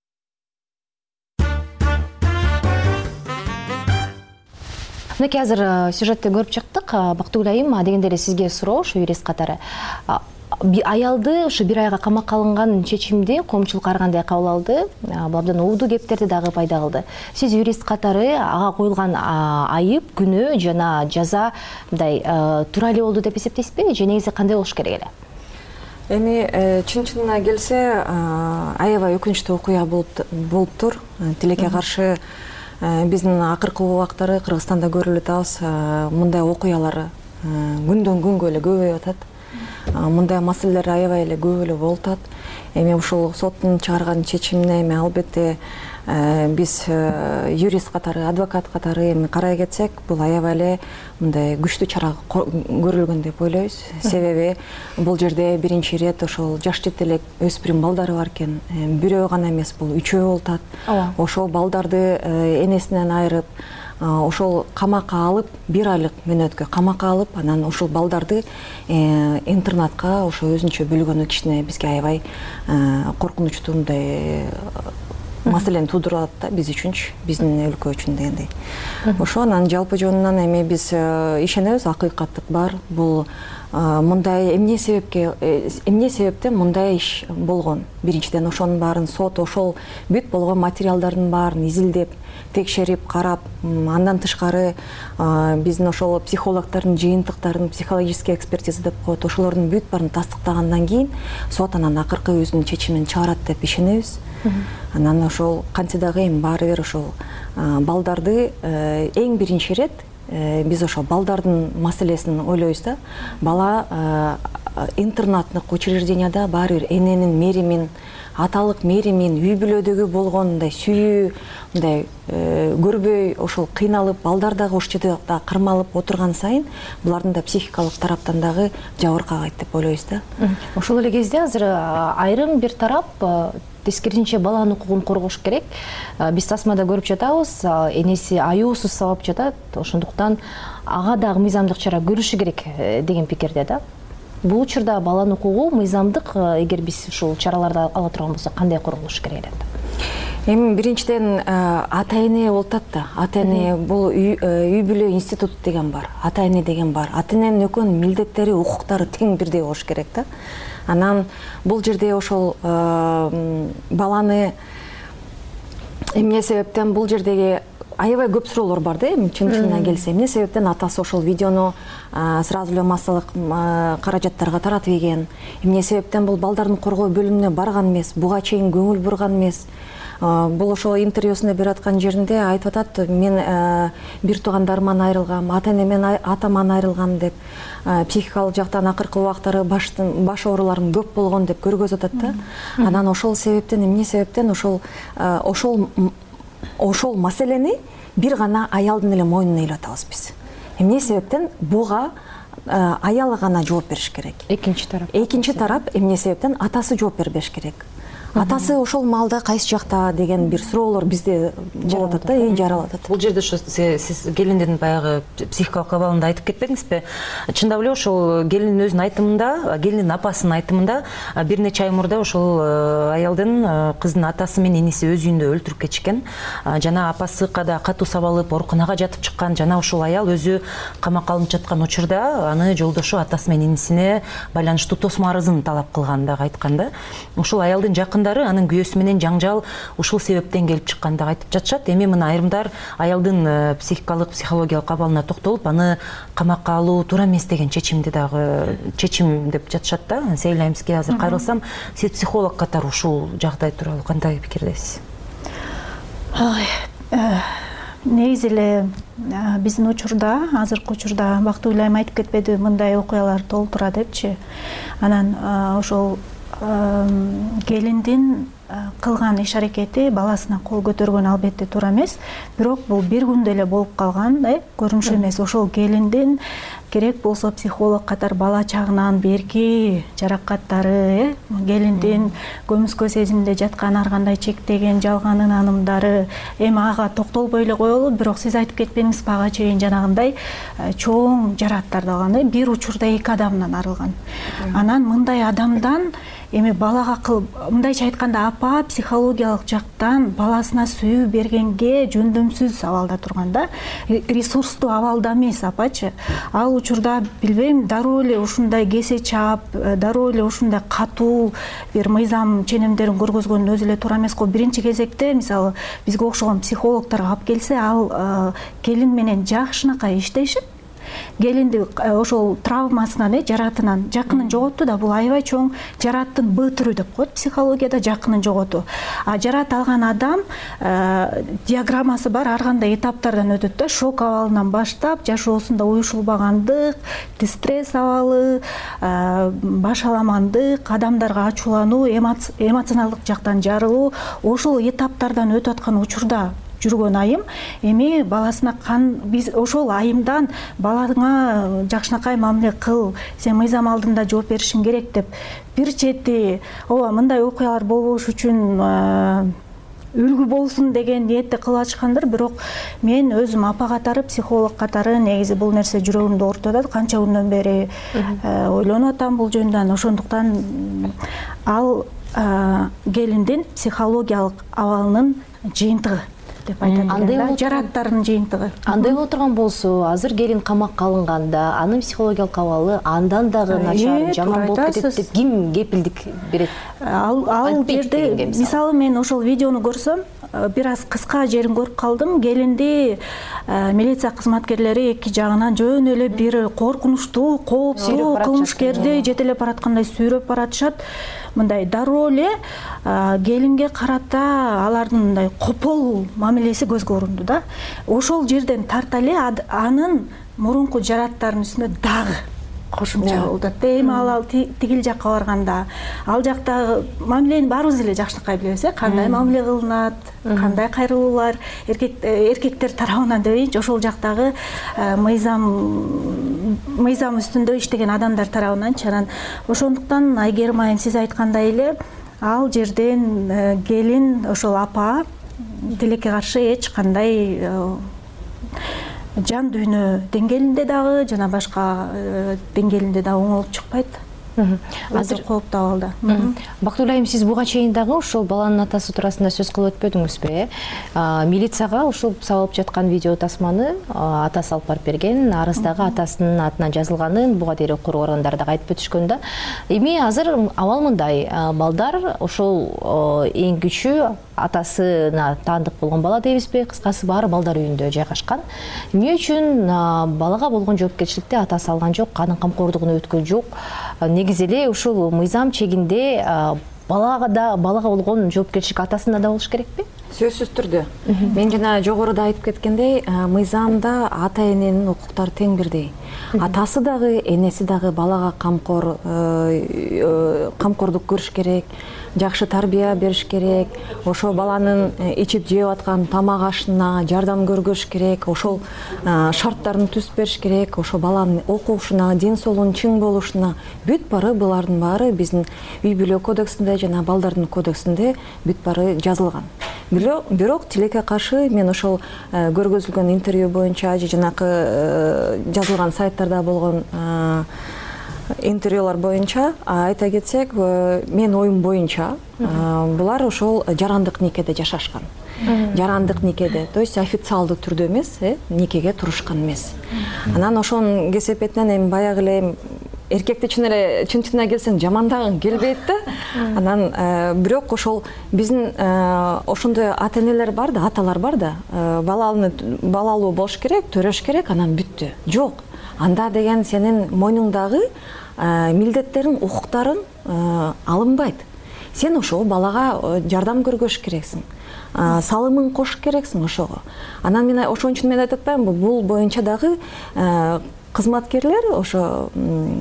Мынакей азыр сюжетте көрүп чыктык. Бактыгүл айым дегенде эле сизге суроо, ушу юрист катары. Аялды ушу бир айга камакка алынган чечимди коомчулук ар кандай кабыл алды. Бул абдан уудуу кептерди дагы пайда кылды. Сиз юрист катары ага коюлган айып, күнөө жана жаза мындай туура эле болду деп эсептейсизби? Же негизи кандай болуш керек эле? Эми чын чынына келсе, аябай өкүнүчтүү окуя болуп тур. Тилекке каршы биздин акыркы убактары Кыргызстанда көрүлүп атабыз. Мындай окуялар күндөн күнгө эле көбөйүп атат. Мындай маселелер аябай эле көп эле болуп атат. Эми ушул соттун чыгарган чечимине эми албетте биз юрист катары, адвокат катары эми карай кетсек, бул аябай эле мындай күчтүү чара көрүлгөн деп ойлойбуз. Себеби бул жерде биринчи ирет ошол жаш жетелек өспүрүм балдары бар экен. Бирөө гана эмес, бул үчөө болуп атат. Ошол балдарды энесинен айырып, ошол камакка алып, бир айлык мөөнөткө камакка алып, анан ошол балдарды интернатка ошо өзүнчө бөлгөнү кичине бизге аябай коркунучтуу, мындай маселени туудурат да биз үчүнчү, биздин өлкө үчүн дегендей. Ошо анан жалпы жөнүнөн эми биз ишенебиз, акыйкаттык бар. Бул мындай эмне себепке эмне себептен мындай иш болгон. Биринчиден ошонун баарын сот ошол бүт болгон материалдардын баарын изилдеп, текшерип, карап, андан тышкары биздин ошол психологдордун жыйынтыктарын психологический экспертиза деп коет, ошолордун бүт баарын тастыктагандан кийин сот анан акыркы өзүнүн чечимин чыгарат деп ишенебиз. Анан ошол кантсе дагы эми баары бир ошол балдарды эң биринчи ирет биз ошо балдардын маселесин ойлойбуз да. Бала интернаттык учрежденияда баары бир эненин меримин, аталык меримин, үй бүлөдөгү болгон мындай сүйүү, мындай көрбөй ошол кыйналып, балдар дагы ошол жерде да кырмалып отурган сайын булардын да психикалык тараптан дагы жабыркагайт деп ойлойбуз да. Ошол эле кезде азыр айрым бир тарап тескерисинче баланын укугун коргош керек. Биз тасмада көрүп жатабыз, энеси аюусуз сабап жатат, ошондуктан ага дагы мыйзамдык чара көрүшү керек деген пикирде да. Бул учурда баланын укугу мыйзамдык, эгер биз ушул чараларды ала турган болсок, кандай корголуш керек эле? Эми биринчиден ата-эне болуп атат да. Ата-эне бул үй бүлө институту деген бар, ата-эне деген бар. Ата-эненин экөөнүн милдеттери, укуктары тең бирдей болуш керек да. Анан бул жерде ошол баланы эмне себептен бул жердеги аябай көп суроолор бар да, эми чын-чынына келсе. Эмне себептен атасы ошол видеону сразу эле массалык каражаттарга таратып ийген? Эмне себептен бул балдардын коргоо бөлүмүнө барган эмес, буга чейин көңүл бурган эмес? Бул ошол интервьюсунда берип аткан жеринде айтып атат, мен бир туугандарыман айрылгам, ата-энемен атаман айрылгам деп, психикалык жактан акыркы убактары баштын баш ооруларым көп болгон деп көргөзүп атат да. Анан ошол себептен, эмне себептен ошол ошол ошол маселени бир гана аялдын эле мойнуна ыйлап атабыз биз. Эмне себептен буга аялы гана жооп бериш керек. Экинчи тарап. Экинчи тарап эмне себептен атасы жооп бербеш керек. Атасы ошол маалда кайсы жакта деген бир суроолор бизде болуп атат да, эң жаралып атат. Бул жерде ошо сиз келиндин баягы психикалык абалында айтып кетпедиңизби? Чындап эле ошол келиндин өзүнүн айтымында, келиндин апасынын айтымында бир нече ай мурда ошол аялдын кыздын атасы менен энеси өз үйүндө өлтүрүп кетишкен. Жана апасы да катуу сабалып, ооруканага жатып чыккан. Жана ошол аял өзү камакка алынып жаткан учурда аны жолдошу атасы менен энесине байланыштуу тосмо арызын талап кылган дагы айткан да. Ошол аялдын жакын анын күйөөсү менен жаңжал ушул себептен келип чыкканды айтып жатышат. Эми мына айрымдар аялдын психикалык, психологиялык абалына токтолуп, аны камакка алуу туура эмес деген чечимди дагы чечим деп жатышат да. Сейлаймске азыр кайрылсам, сиз психолог катары ушул жагдай тууралуу кандай пикирдесиз? Негизи эле биздин учурда, азыркы учурда Бактыгүл айым айтып кетпеди, мындай окуялар толуп тура депчи. Анан ошол келиндин кылган иш аракети баласына кол көтөргөн албетте туура эмес, бирок бул бир күндө эле болуп калган, э, көрүнүшү эмес. Ошол келиндин керек болсо психолог катар бала чагынан берки жаракаттары, э, келиндин көмүскө сезимде жаткан ар кандай чектеген жалган ынанымдары, эми ага токтолбой эле коелу, бирок сиз айтып кетпедиңиз, ага чейин жанагындай чоң жарааттарды алган, э, бир учурда эки адамдан арылган. Анан мындай адамдан эми балага кыл, мындайча айтканда апа психологиялык жактан баласына сүйүү бергенге жөндөмсүз абалда турган да, ресурстуу абалда эмес апачы. Ал учурда билбейм, дароо эле ушундай кесе чаап, дароо эле ушундай катуу бир мыйзам ченемдерин көргөзгөн өзү эле туура эмес го. Биринчи кезекте мисалы бизге окшогон психологдор алып келсе, ал келин менен жакшынакай иштешип, келинди ошол травмасынан, э, жаратынан жакынын жоготту да. Бул аябай чоң жараттын Б түрү деп коет психологияда, жакынын жоготуу. А жарат алган адам диаграммасы бар, ар кандай этаптардан өтөт да. Шок абалынан баштап, жашоосунда уюшулбагандык, дистресс абалы, башаламандык, адамдарга ачуулануу, эмоционалдык жактан жарылуу, ошол этаптардан өтүп аткан учурда жүргөн айым эми баласына кан, биз ошол айымдан балаңа жакшынакай мамиле кыл, сен мыйзам алдында жооп беришиң керек деп бир чети ооба мындай окуялар болбош үчүн үлгү болсун деген ниетте кылып атышкандыр. Бирок мен өзүм апа катары, психолог катары негизи бул нерсе жүрөгүмдү ооруп атат. Канча күндөн бери ойлонуп атам бул жөнүндө. Ошондуктан ал келиндин психологиялык абалынын жыйынтыгы деп айтат элем, жараттарынын жыйынтыгы. Андай боло турган болсо, азыр келин камакка алынганда, анын психологиялык абалы андан дагы начар, жаман болуп кетет деп ким кепилдик берет? Ал жерде, мисалы мен ошол видеону көрсөм, бир аз кыска жерин көрүп калдым. Келинди милиция кызматкерлери эки жагынан жөн эле бир коркунучтуу, кооптуу кылмышкерди жетелеп бараткандай сүйрөп баратышат. Мындай дароо эле келинге карата алардын мындай копол мамилеси көзгө көрүндү да. Ошол жерден тарта эле анын мурунку жараттарынын үстүнө дагы кошумча болду. Эми ал тигил жакка барганда, ал жактагы мамилени баарыбыз эле жакшынакай билебиз, э, кандай мамиле кылынат, кандай кайрылуулар эркектер тарабынан дебейинчи, ошол жактагы мыйзам мыйзам үстүндө иштеген адамдар тарабынан. Анан ошондуктан Айгерим айым сиз айткандай эле ал жерден келин ошол апа тилекке каршы эч кандай жан дүйнө деңгээлинде дагы жана башка деңгээлинде дагы оңолуп чыкпайт. Азыр кооптуу абалда. Бактыгүл айым, сиз буга чейин дагы ушул баланын атасы туурасында сөз кылып өтпөдүңүзбү? Милицияга ушул сабап жаткан видео тасманы атасы алып барып берген, арыздагы атасынын атынан жазылганын буга дейин укук органдары дагы айтып өтүшкөн да. Эми азыр абал мындай, балдар ошол эң күчү атасына таандык болгон бала дейбизби? Кыскасы баары балдар үйүндө жайгашкан. Эмне үчүн балага болгон жоопкерчиликти атасы алган жок, анын камкордугуна өткөн жок? Негизи эле ушул мыйзам чегинде балага да балага болгон жоопкерчилик атасында да болуш керекпи? Сөзсүз түрдө. Мен жана жогоруда айтып кеткендей, мыйзамда ата эненин укуктары тең бирдей. Атасы дагы, энеси дагы балага камкор камкордук көрүш керек, жакшы тарбия бериш керек, ошо баланын ичип жеп аткан тамак ашына жардам көргөзүш керек, ошол шарттарын түзүп бериш керек, ошо баланын окуушуна, ден соолугунун чың болушуна бүт бары булардын баары биздин үй бүлө кодексинде жана балдардын кодексинде бүт бары жазылган. Бирок тилекке каршы мен ошол көргөзүлгөн интервью боюнча же жанакы жазылган сайттарда болгон интервьюлар боюнча айта кетсек, мен оюм боюнча булар ошол жарандык никеде жашашкан. Жарандык никеде, то есть официалдуу түрдө эмес, никеге турушкан эмес. Анан ошонун кесепетинен эми баягы эле эркекти чын эле чын чынына келсең жамандагың келбейт да. Анан бирок ошол биздин ошондой ата энелер бар да, аталар бар да, баланы балалуу болуш керек, төрөш керек, анан бүттү. Жок. Анда деген сенин мойнуңдагы милдеттериң, укуктарың алынбайт. Сен ошол балага жардам көргөзүш керексиң. Салымың кош керексиң ошого. Анан мен ошон үчүн мен айтып атпаймынбы, бул боюнча дагы кызматкерлер, ошо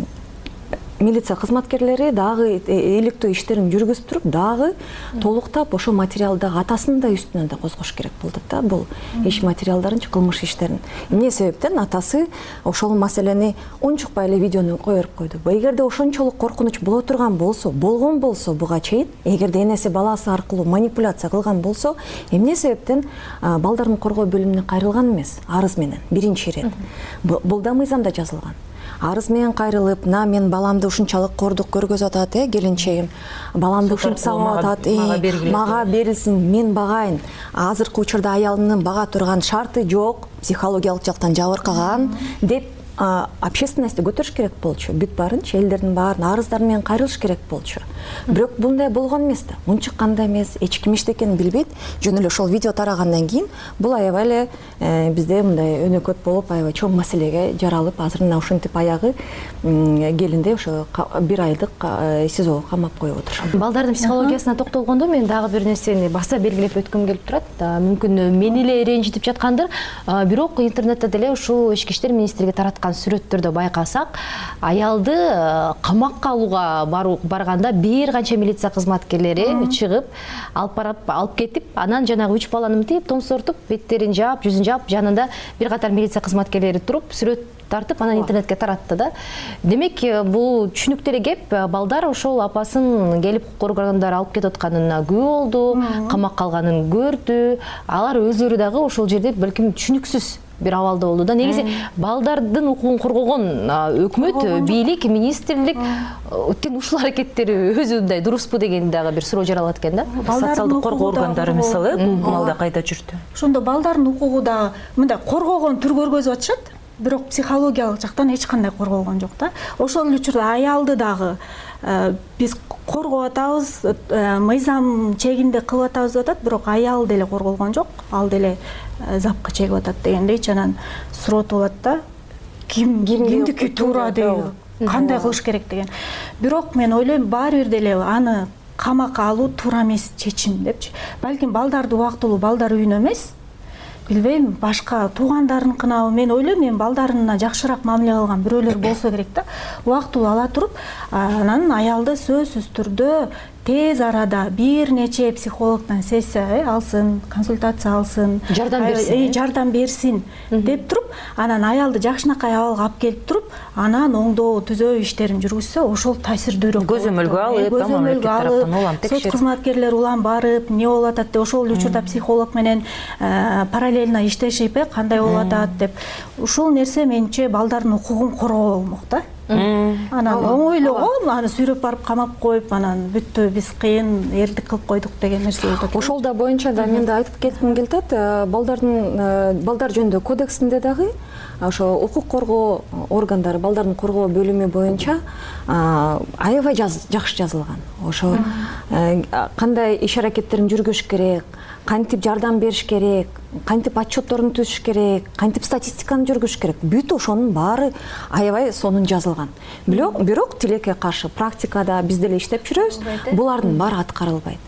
милиция кызматкерлери дагы иликтөө иштерин жүргүзүп туруп, дагы толуктап ошо материалдагы атасынын да үстүнөн да козгош керек болду да, бул иш материалдарын, кылмыш иштерин. Эмне себептен атасы ошол маселени унчукпай эле видеону коюп койду. Эгерде ошончолук коркунуч боло турган болсо, болгон болсо буга чейин, эгерде энеси баласы аркылуу манипуляция кылган болсо, эмне себептен балдардын коргоо бөлүмүнө кайрылган эмес, арыз менен биринчи ирет. Бул да мыйзамда жазылган. Арыз менен кайрылып, на мен баламды ушунчалык кордук көргөзүп атат, э, келинчегим. Баламды ушинтип сабап атат, мага берилсин, мен багайын. Азыркы учурда аялымдын бага турган шарты жок, психологиялык жактан жабыркаган деп общественностьте көтөрүш керек болчу. Бүт баарынчы элдердин баарын арыздар менен кайрылыш керек болчу. Бирок мындай болгон эмес да. Мун чыкканда эмес, эч ким эчтекени билбейт. Жөн эле ошол видео тарагандан кийин бул аябай эле бизде мындай өнөкөт болуп, аябай чоң маселеге жаралып, азыр мына ушинтип аягы келинде ошо бир айдык СИЗОго камап коюп отурушат. Балдардын психологиясына токтолгондо мен дагы бир нерсени баса белгилеп өткөм келип турат. Мүмкүн мени эле ренжитип жаткандыр, бирок интернетте деле ушул Ички иштер министрлиги тараткан сүрөттөрдө байкасак, аялды камакка алууга барганда бир канча милиция кызматкерлери чыгып, алып барып, алып кетип, анан жанагы үч баланы мынтип томсортуп, беттерин жаап, жүзүн жаап, жанында бир катар милиция кызматкерлери туруп, сүрөт тартып, анан интернетке таратты да. Демек, бул түшүнүктүү эле кеп, балдар ошол апасын келип укук органдары алып кетип атканына күбө болду, камакка алганын көрдү. Алар өзүлөрү дагы ошол жерде балким түшүнүксүз бир абалда болду да. Негизи балдардын укугун коргогон өкмөт, бийлик, министрлик тен ушул аракеттери өзү мындай дуруспу деген дагы бир суроо жаралат экен да. Социалдык коргоо органдары мисалы бул малда кайда жүрдү? Ошондо балдардын укугу да мындай коргогон түр көргөзүп атышат, бирок психологиялык жактан эч кандай корголгон жок да. Ошол эле учурда аялды дагы биз коргоп атабыз, мыйзам чегинде кылып атабыз деп атат, бирок аял деле корголгон жок, ал деле запка чегип атат дегендейчи, анан суротуп алат да, ким кимдики туура дейби, кандай кылыш керек деген. Бирок мен ойлойм, баары бир деле аны камакка алуу туура эмес чечим депчи. Балким балдарды убактылуу балдар үйүнө эмес, билбейм, башка туугандарыныкына, мен ойлойм, мен балдарына жакшыраак мамиле кылган бирөөлөр болсо керек да. Убактылуу ала туруп, анан аялды сөзсүз түрдө тез арада бир нече психологдон сессия алсын, консультация алсын, жардам берсин, жардам берсин деп туруп, анан аялды жакшынакай абалга алып келип туруп, анан оңдоо, түзөө иштерин жүргүзсө, ошол таасирдүүрөөк. Көзөмөлгө алып, мамлекет тараптан улам текшерип, соц кызматкерлер улам барып, эмне болуп атат деп, ошол учурда психолог менен параллельно иштешип, кандай болуп атат деп. Ушул нерсе менимче балдардын укугун коргоо болмок да. Анан оңойлогон, аны сүйрөп барып камап коюп, анан бүттү, биз кыйын эрдик кылып койдук деген нерсе болот. Ошол да боюнча да мен да айтып кетким келет, балдардын балдар жөнүндө кодексинде дагы ошо укук коргоо органдары, балдардын коргоо бөлүмү боюнча аябай жакшы жазылган. Ошо кандай иш аракеттерин жүргүзүш керек, кантип жардам бериш керек, кантип отчетторун түзүш керек, кантип статистиканы жүргүзүш керек. Бүт ошонун баары аябай сонун жазылган. Бирок тилекке каршы практикада биз деле иштеп жүрөбүз, булардын баары аткарылбайт.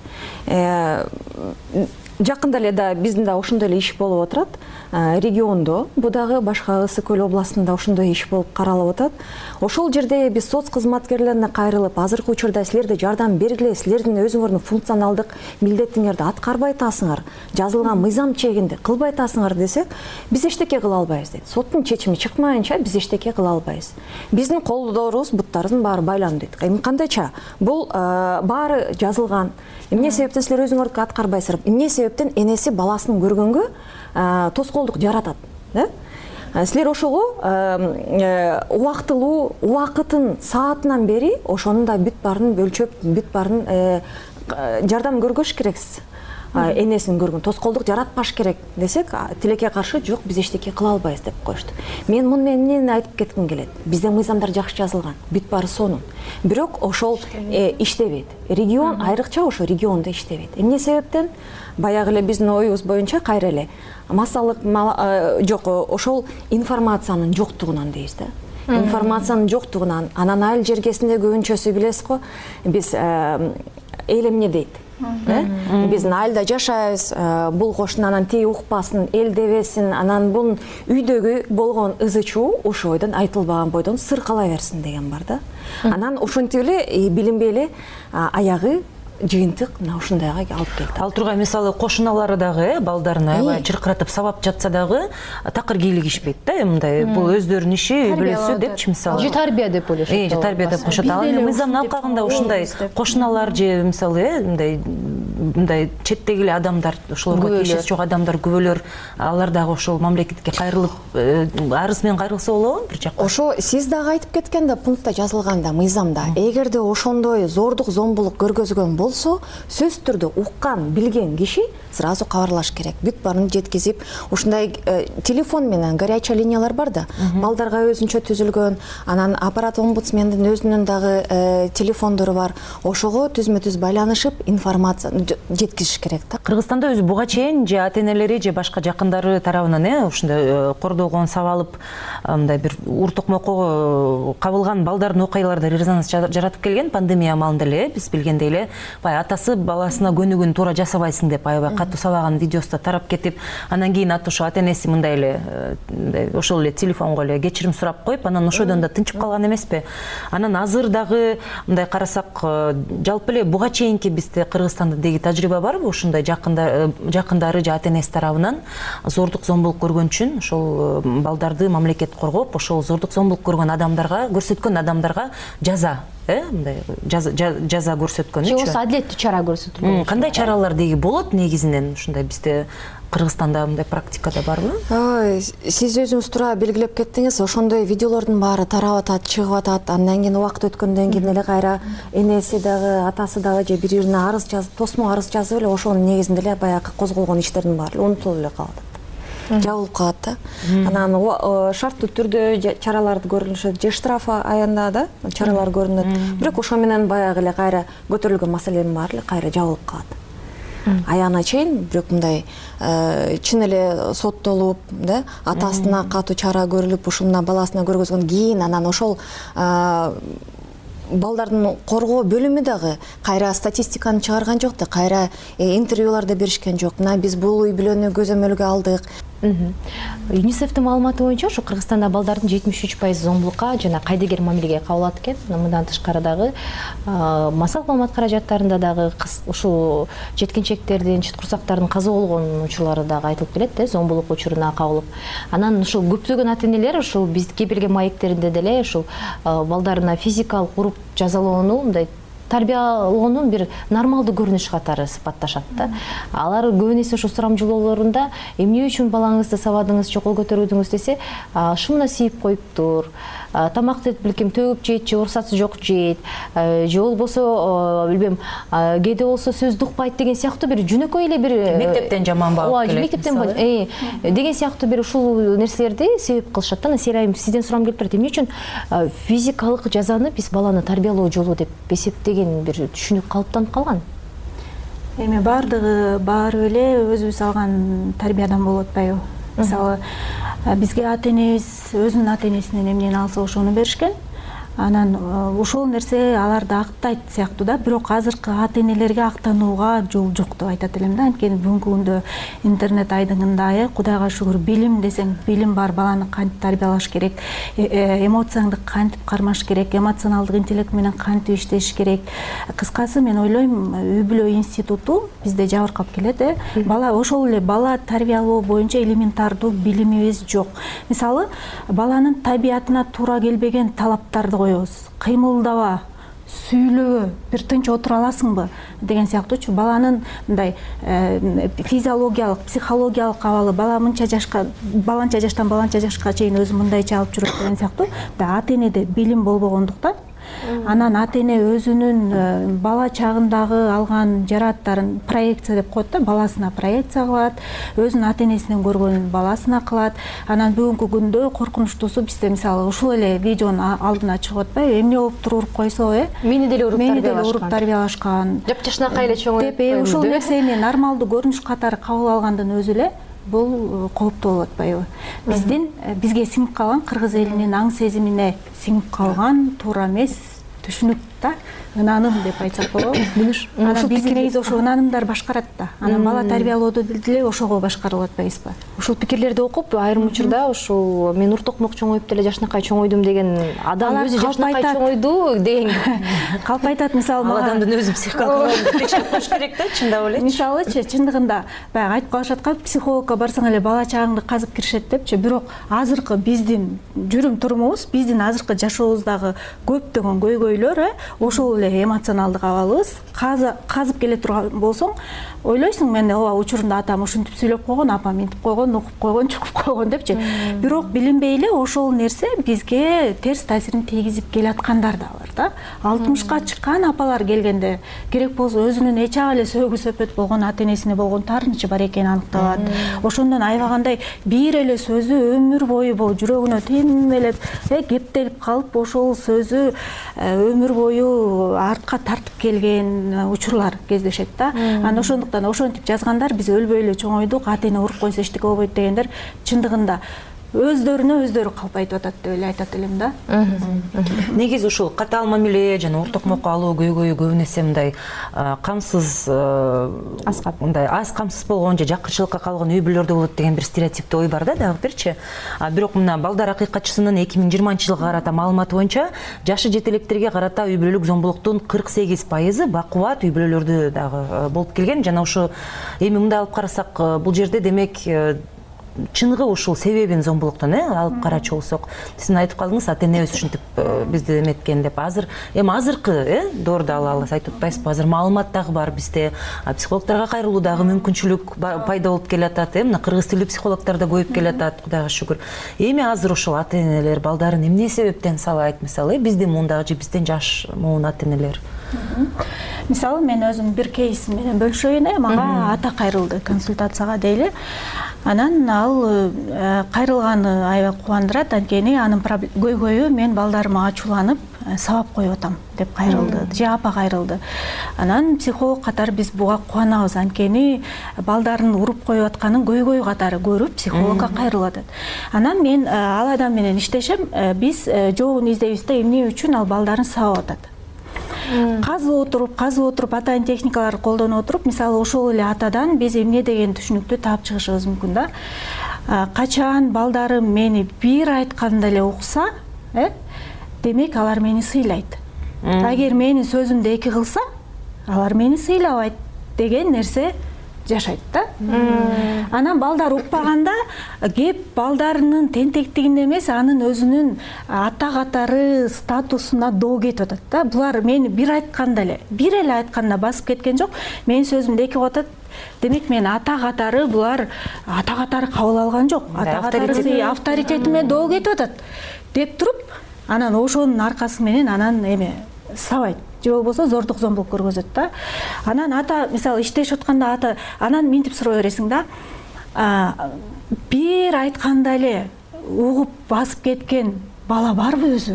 Жакында эле да биздин да ошондой эле иш болуп отурат. Региондо, бу дагы башка Ысык көл областында ошондой иш болуп каралып атат. Ошол жерде биз соц кызматкерлерине кайрылып, азыркы учурда силерде жардам бергиле, силердин өзүңөрдүн функционалдык милдетиңерди аткарбай атасыңар, жазылган мыйзам чегинде кылбай атасыңар десек, биз эчтеке кыла албайбыз дейт. Соттун чечими чыкмайынча биз эчтеке кыла албайбыз. Биздин колдорубуз, буттарыбыздын баары байланып дейт. Эми кандайча? Бул баары жазылган. Эмне себептен силер өзүңөрдү аткарбайсыздар? Эмне себептен энеси баласын көргөнгө тоскоолдук жаратат, да? Силер ошого убактылуу, убакытын, саатынан бери ошонун да бүт баарын өлчөп, бүт баарын жардам көргөш керексиз. Энесин көргөн, тоскоолдук жаратпаш керек десек, тилекке каршы жок, биз эчтеке кыла албайбыз деп коюшту. Мен муну эмнени айтып кетким келет? Бизде мыйзамдар жакшы жазылган, бүт баары сонун. Бирок ошол иштебейт. Регион айрыкча ошо региондо иштебейт. Эмне себептен? Баягы эле биздин оюбуз боюнча кайра эле массалык жок, ошол информациянын жоктугунан дейбиз да. Информациянын жоктугунан, анан айыл жергесинде көбүнчөсү билесиз го, биз эл эмне дейт? Биздин айылда жашайбыз, бул кошун анан тиги укпасын, эл дебесин, анан бул үйдөгү болгон ызы чуу ошо бойдон, айтылбаган бойдон сыркала берсин деген бар да. Анан ошентип эле билинбей эле аягы жыйынтык мына ушундайга алып келди. Ал тургай мисалы кошуналары дагы балдарын аябай чыркыратып сабап жатса дагы такыр кийлигишпейт да, мындай бул өздөрүнүн иши, үй бүлөсү депчи мисалы. Же тарбия деп ойлошот. Э, же тарбия деп коюшат. Ал эми мыйзамдын алкагында ушундай кошуналар же мисалы мындай мындай четтеги эле адамдар, ошолорго тиешеси жок адамдар, күбөлөр, алар дагы ошол мамлекетке кайрылып, арыз менен кайрылса болобу бир жакка? Ошо сиз дагы айтып кеткенде пунктта жазылганда, мыйзамда, эгерде ошондой зордук, зомбулук көргөзгөн болсо, сөз түрдө уккан, билген киши сразу кабарлаш керек. Бүт баарын жеткизип, ушундай телефон менен горячая линиялар бар да, балдарга өзүнчө түзүлгөн, анан аппарат омбудсмендин өзүнүн дагы телефондору бар. Ошого түзмө-түз байланышып, информацияны жеткизиш керек да. Кыргызстанда өзү буга чейин же ата-энелери же башка жакындары тарабынан э ушундай кордолгон, сабалып, мындай бир ур токмокко кабылган балдардын окуяларда резонанс жаратып келген пандемия маалында эле биз билгендей эле баягы атасы баласына көнүгүүнү туура жасабайсың деп аябай катуу сабаган видеосу тарап кетип, анан кийин аты ошо ата-энеси мындай эле ошол эле телефонго эле кечирим сурап коюп, анан ошодон да тынчып калган эмеспи? Анан азыр дагы мындай карасак, жалпы эле буга чейинки бизде Кыргызстанда деги тажрыйба барбы ушундай жакындары же ата-энеси тарабынан зордук, зомбулук көргөн үчүн ошол балдарды мамлекет коргоп, ошол зордук, зомбулук көргөн адамдарга, көрсөткөн адамдарга жаза э мындай жаза көрсөткөн же болбосо адилеттүү чара көрсөтүлгөн? Кандай чаралар деги болот негизинен ушундай бизде Кыргызстанда мындай практикада барбы? Сиз өзүңүз туура белгилеп кеттиңиз, ошондой видеолордун баары тарап атат, чыгып атат. Андан кийин убакыт өткөндөн кийин эле кайра энеси дагы, атасы дагы же бири-бирине арыз жазып, тосмо арыз жазып эле ошонун негизинде эле баягы козголгон иштердин баары унутулуп эле калып атат. Жабылып калат да. Анан шарттуу түрдө чараларды көрүлүшөт, же штраф аянда да чаралар көрүнөт. Бирок ошо менен баягы эле кайра көтөрүлгөн маселенин баары эле кайра жабылып калат. Аяна чейин, бирок мындай чын эле соттолуп, да, атасына катуу чара көрүлүп, ушуна баласына көргөзгөн кийин анан ошол балдардын коргоо бөлүмү дагы кайра статистиканы чыгарган жок да, кайра интервьюларды беришкен жок. Мына биз бул үй бүлөнү көзөмөлгө алдык. ЮНИСЕФтин маалыматы боюнча ушу Кыргызстанда балдардын жетимиш үч пайызы зомбулукка жана кайдыгер мамилеге кабылат экен. Мындан тышкары дагы масал маалымат каражаттарында дагы ушул жеткинчектердин, чыт курсактардын каза болгон учурлары дагы айтылып келет да, зомбулук учуруна кабылып. Анан ушул көптөгөн ата-энелер ушул биз кепилген маектеринде деле ушул балдарына физикалык уруп жазалоону мындай тарбиялоонун бир нормалдуу көрүнүш катары сыпатташат да. Алар көбүн эсе ушу сурамжылоолорунда эмне үчүн балаңызды сабадыңыз, чокол көтөрүүдүңүз десе, шумуна сийип коюптур, тамакты билким төгүп жейт же уруксаты жок жейт, же болбосо билбем кээде болсо сөздү укпайт деген сыяктуу бир жөнөкөй эле бир мектептен жаман багып келет. Мектептен деген сыяктуу бир ушул нерселерди себеп кылышат да. Селайым сизден сурамым келип турат, эмне үчүн физикалык жазаны биз баланы тарбиялоо жолу деп эсептеген бир түшүнүк калыптанып калган? Эми баардыгы баары эле өзүбүз алган тарбиядан болуп атпайбы? Мисалы, бизге ата-энебиз өзүнүн ата-энесинен эмнени алса ошону беришкен. Анан ошол нерсе аларды актайт сыяктуу да, бирок азыркы ата-энелерге актанууга жол жок деп айтат элем да. Анткени бүгүнкү күндө интернет айдыңында, Кудайга шүгүр, билим десең билим бар, баланы кантип тарбиялаш керек, эмоцияңды кантип кармаш керек, эмоционалдык интеллект менен кантип иштеш керек. Кыскасы, мен ойлойм, үй бүлө институту бизде жабыркап келет, э. Бала ошол эле бала тарбиялоо боюнча элементардуу билимибиз жок. Мисалы, баланын табиятына туура келбеген талаптарды коебуз. Кыймылдаба, сүйлөбө, бир тынч отура аласыңбы деген сыяктуучу. Баланын мындай физиологиялык, психологиялык абалы, бала мынча жашка, баланча жаштан баланча жашка чейин өзү мындайча алып жүрөт деген сыяктуу. Да, ата-энеде билим болбогондуктан анан ата-эне өзүнүн бала чагындагы алган жарааттарын проекция деп коет да, баласына проекция кылат, өзүнүн ата-энесинен көргөнүн баласына кылат. Анан бүгүнкү күндө коркунучтуусу бизде мисалы ушул эле видеонун алдына чыгып атпайбы, эмне болуптур уруп койсо, э? Мени деле уруп тарбиялашкан. Мени деле уруп тарбиялашкан. Жапжашнакай эле чоңоюп деп, ушул нерсени нормалдуу көрүнүш катары кабыл алгандын өзү эле бул кооптуу болуп атпайбы? Биздин бизге сиңип калган, кыргыз элинин аң сезимине сиңип калган туура эмес түшүнүк да, ынаным деп айтсак болобу? Анан биздин негизи ошо ынанымдар башкарат да. Анан бала тарбиялоодо деле ошого башкарылып атпайбызбы? Ушул пикирлерди окуп, айрым учурда ушул мен уртокмок чоңоюп деле жашнакай чоңойдум деген адам өзү жашнакай чоңойду деген калп айтат. Мисалы, ал адамдын өзү психикалык текшерип коюш керек да, чындап элечи. Мисалычы, чындыгында баягы айтып калышат го, психологко барсаң эле бала чагыңды казып киришет депчи. Бирок азыркы биздин жүрүм турумубуз, биздин азыркы жашообуздагы көптөгөн көйгөйлөр, ошол эле эмоционалдык абалыбыз. Казып келе турган болсоң, ойлойсуң, мен ооба учурунда атам ушинтип сүйлөп койгон, апам минтип койгон, окуп койгон, чукуп койгон депчи. Бирок билинбей эле ошол нерсе бизге терс таасирин тийгизип келаткандар да бар да. алтымышка чыккан апалар келгенде керек болсо өзүнүн эч ага эле сөөгү сөпөт болгон ата-энесине болгон таарынычы бар экени аныкталат. Ошондон айбагандай бир эле сөзү өмүр бою бул жүрөгүнө тимелеп, кептелип калып, ошол сөзү өмүр бою артка тартып келген учурлар кездешет да. Анан ошондуктан ошентип жазгандар, биз өлбөй эле чоңойдук, ата-эне уруп койсо эчтеке болбойт дегендер чындыгында өздөрүнө өздөрү калп айтып атат деп эле айтат элем да. Негизи ушул катаал мамиле жана уртокмокко алуу көйгөйү көбүн эсе мындай камсыз, мындай аз камсыз болгон же жакырчылыкка калган үй бүлөлөрдө болот деген бир стереотиптүү ой бар да, дагы бирчи. Бирок мына Балдар акыйкатчысынын эки миң жыйырманчы жылга карата маалыматы боюнча жашы жете электерге карата үй бүлөлүк зомбулуктун кырк сегиз пайызы бакубат үй бүлөлөрдө дагы болуп келген. Жана ушу эми мындай алып карасак, бул жерде демек чыныгы ушул себебин зомбулуктун э алып карачу болсок, сиз айтып калдыңыз ата энебиз ушинтип бизди эметкен деп. Азыр эми азыркы э доордо алабыз, айтып атпайсызбы? Азыр маалымат дагы бар бизде, психологторго кайрылуу дагы мүмкүнчүлүк пайда болуп келатат э мына кыргыз тилдүү психологдор да көбөйүп келатат, Кудайга шүгүр. Эми азыр ушул ата энелер балдарын эмне себептен сабайт, мисалы биздин муундагы же бизден жаш муун ата энелер? Мисалы мен өзүм бир кейс менен бөлүшөйүн э, мага ата кайрылды консультацияга дейли. Анан ал кайрылганы аябай кубандырат, анткени анын көйгөйү мен балдарыма ачууланып сабап коюп атам деп кайрылды, же апа кайрылды. Анан психолог катары биз буга кубанабыз, анткени балдарын уруп коюп атканын көйгөй катары көрүп психологко кайрылып атат. Анан мен ал адам менен иштешем, биз жообун издейбиз да эмне үчүн ал балдарын сабап атат. Казып отуруп, казып отуруп, атайын техникаларды колдонуп отуруп, мисалы ошол эле атадан биз эмне деген түшүнүктү таап чыгышыбыз мүмкүн да. Качан балдарым мени бир айтканда эле укса, э, демек алар мени сыйлайт. Агер менин сөзүмдү эки кылса, алар мени сыйлабайт деген нерсе жашайт да. Анан балдар укпаганда кеп балдарынын тентектигинде эмес, анын өзүнүн ата катары статусуна доо кетип атат да. Булар мени бир айтканда эле, бир эле айтканда басып кеткен жок, менин сөзүмдү эки кылып атат. Демек мен ата катары, булар ата катары кабыл алган жок. Ата катары авторитетиме доо кетип атат деп туруп, анан ошонун аркасы менен анан эме сабайт. Же болбосо зордук зомбулук көргөзөт да. Анан ата мисалы иштешип атканда ата анан минтип суроо бересиң да. Бир айтканда эле угуп басып кеткен бала барбы өзү?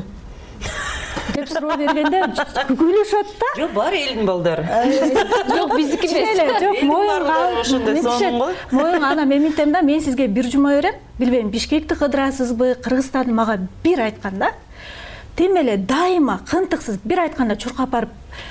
деп суроо бергенде күлүшөт да. Жок, бар элдин балдары. Жок, биздики эмес. Жок, моюнга ошондой сонун го. Моюнга ана мен минтем да, мен сизге бир жума берем. Билбейм, Бишкекти кыдырасызбы, Кыргызстанды мага бир айтканда тим эле дайыма кынтыксыз бир айтканда чуркап барып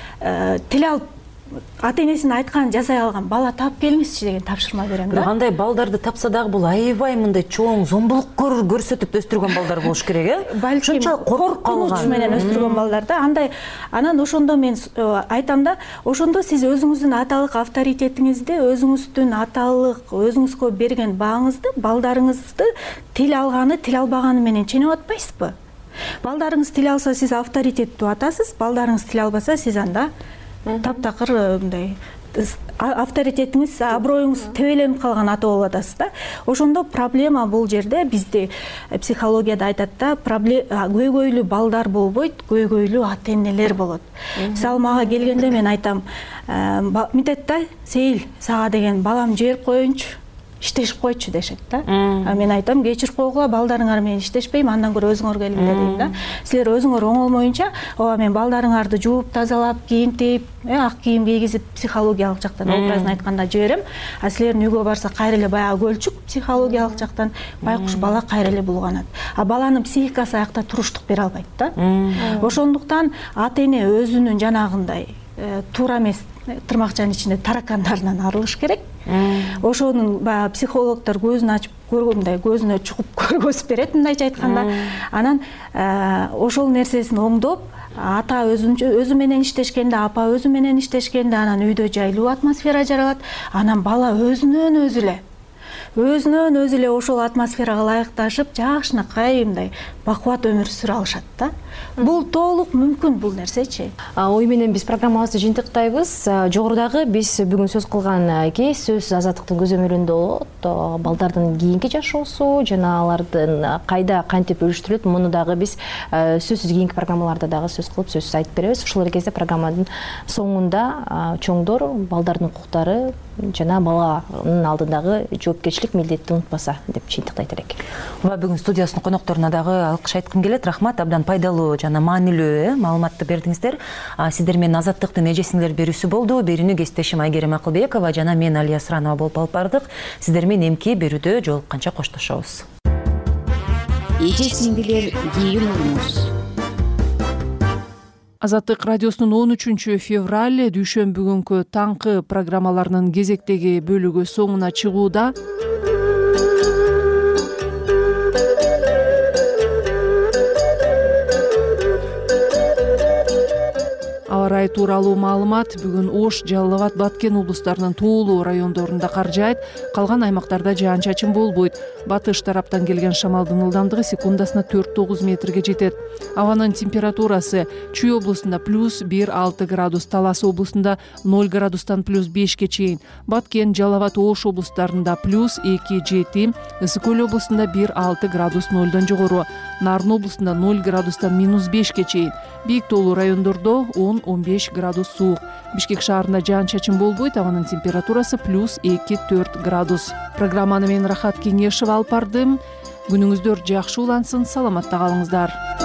тил алып ата энесинин айтканын жасай алган бала таап келиңизчи деген тапшырма берем да. Кандай балдарды тапса дагы бул аябай мындай чоң зомбулук көрсөтүп өстүргөн балдар болуш керек э. Балким коркунуч менен өстүргөн балдар да. Андай анан ошондо мен айтам да, ошондо сиз өзүңүздүн аталык авторитетиңизди, өзүңүздүн аталык, өзүңүзгө берген бааңызды, балдарыңызды тил алганы, тил албаганы менен ченеп атпайсызбы? Балдарыңыз тил алса, сиз авторитеттүү атасыз, балдарыңыз тил албаса, сиз анда таптакыр мындай авторитетиңиз, аброюңуз тебеленип калган ата болуп атасыз да. Ошондо проблема бул жерде бизде психологияда айтат да, көйгөйлүү балдар болбойт, көйгөйлүү ата энелер болот. Мисалы мага келгенде мен айтам, мынтет да, Сейил, сага деген балам жиберип коеюнчу, иштешип койчу дешет да. А мен айтам, кечирип койгула, балдарыңар менен иштешпейм, андан көрө өзүңөр келиңер дейм да. Силер өзүңөр оңолмоюнча, ооба мен балдарыңарды жууп, тазалап, кийинтип, ак кийим кийгизип, психологиялык жактан образын айтканда жиберем. А силердин үйгө барса кайра эле баягы көлчүк психологиялык жактан байкуш бала кайра эле булганат. А баланын психикасы аякта туруштук бере албайт да. Ошондуктан ата эне өзүнүн жанагындай туура эмес тырмакчанын ичинде таракандарынан арылыш керек. Ошонун баягы психологдор көзүн ачып көргөндөй, көзүнө чукуп көргөзүп берет, мындайча айтканда. Анан ошол нерсесин оңдоп, ата өзү менен иштешкенде, апа өзү менен иштешкенде, анан үйдө жайлуу атмосфера жаралат. Анан бала өзүнөн өзү эле өзүнөн өзү эле ошол атмосферага ылайыкташып, жакшынакай мындай бакубат өмүр сүрө алышат да. Бул толук мүмкүн бул нерсечи. Ой менен биз программабызды жыйынтыктайбыз. Жогорудагы биз бүгүн сөз кылган кейс сөз азаттыктын көзөмөлүндө болот. Балдардын кийинки жашоосу жана алардын кайда кантип бөлүштүрүлөт, муну дагы биз сөзсүз кийинки программаларда дагы сөз кылып, сөзсүз айтып беребиз. Ушул эле кезде программанын соңунда чоңдор балдардын укуктары жана баланын алдындагы жоопкерчилик милдетти унутпаса деп жыйынтыктайт элек. Ооба, бүгүн студиясынын конокторуна дагы алкыш айткым келет. Рахмат, абдан пайдалуу жана маанилүү маалыматты бердиңиздер. Сиздер менен Азаттыктын эжесиңер берүүсү болду. Берүүнү кесиптешим Айгерим Акылбекова жана мен Алия Сранова болуп алып бардык. Сиздер менен эмки берүүдө жолукканча коштошобуз. Эже сиңдилер, кийинүүңүз. Азаттык радиосунун он үчүнчү февраль дүйшөмбү күнкү таңкы программаларынын кезектеги бөлүгү соңуна чыгууда. Аба аба ырайы тууралуу маалымат бүгүн Ош, Жалал Абад, Баткен облустарынын тоолуу райондорунда кар жаайт, калган аймактарда жаан-чачын болбойт. Батыш тараптан келген шамалдын ылдамдыгы секундасына төрт тогуз метрге жетет. Абанын температурасы Чүй облусунда плюс бир алты градус, Талас облусунда ноль градустан плюс бешке чейин, Баткен, Жалал Абад, Ош облустарында плюс эки жети, Ысык Көл облусунда бир алты градус нолдон жогору, Нарын облусунда ноль градустан минус бешке чейин, бийик тоолуу райондордо он он беш градус суук. Бишкек шаарында жаан-чачын болбойт, абанын температурасы плюс эки төрт градус. Программаны мен Рахат Кеңешева алып бардым. Күнүңүздөр жакшы улансын, саламатта калыңыздар.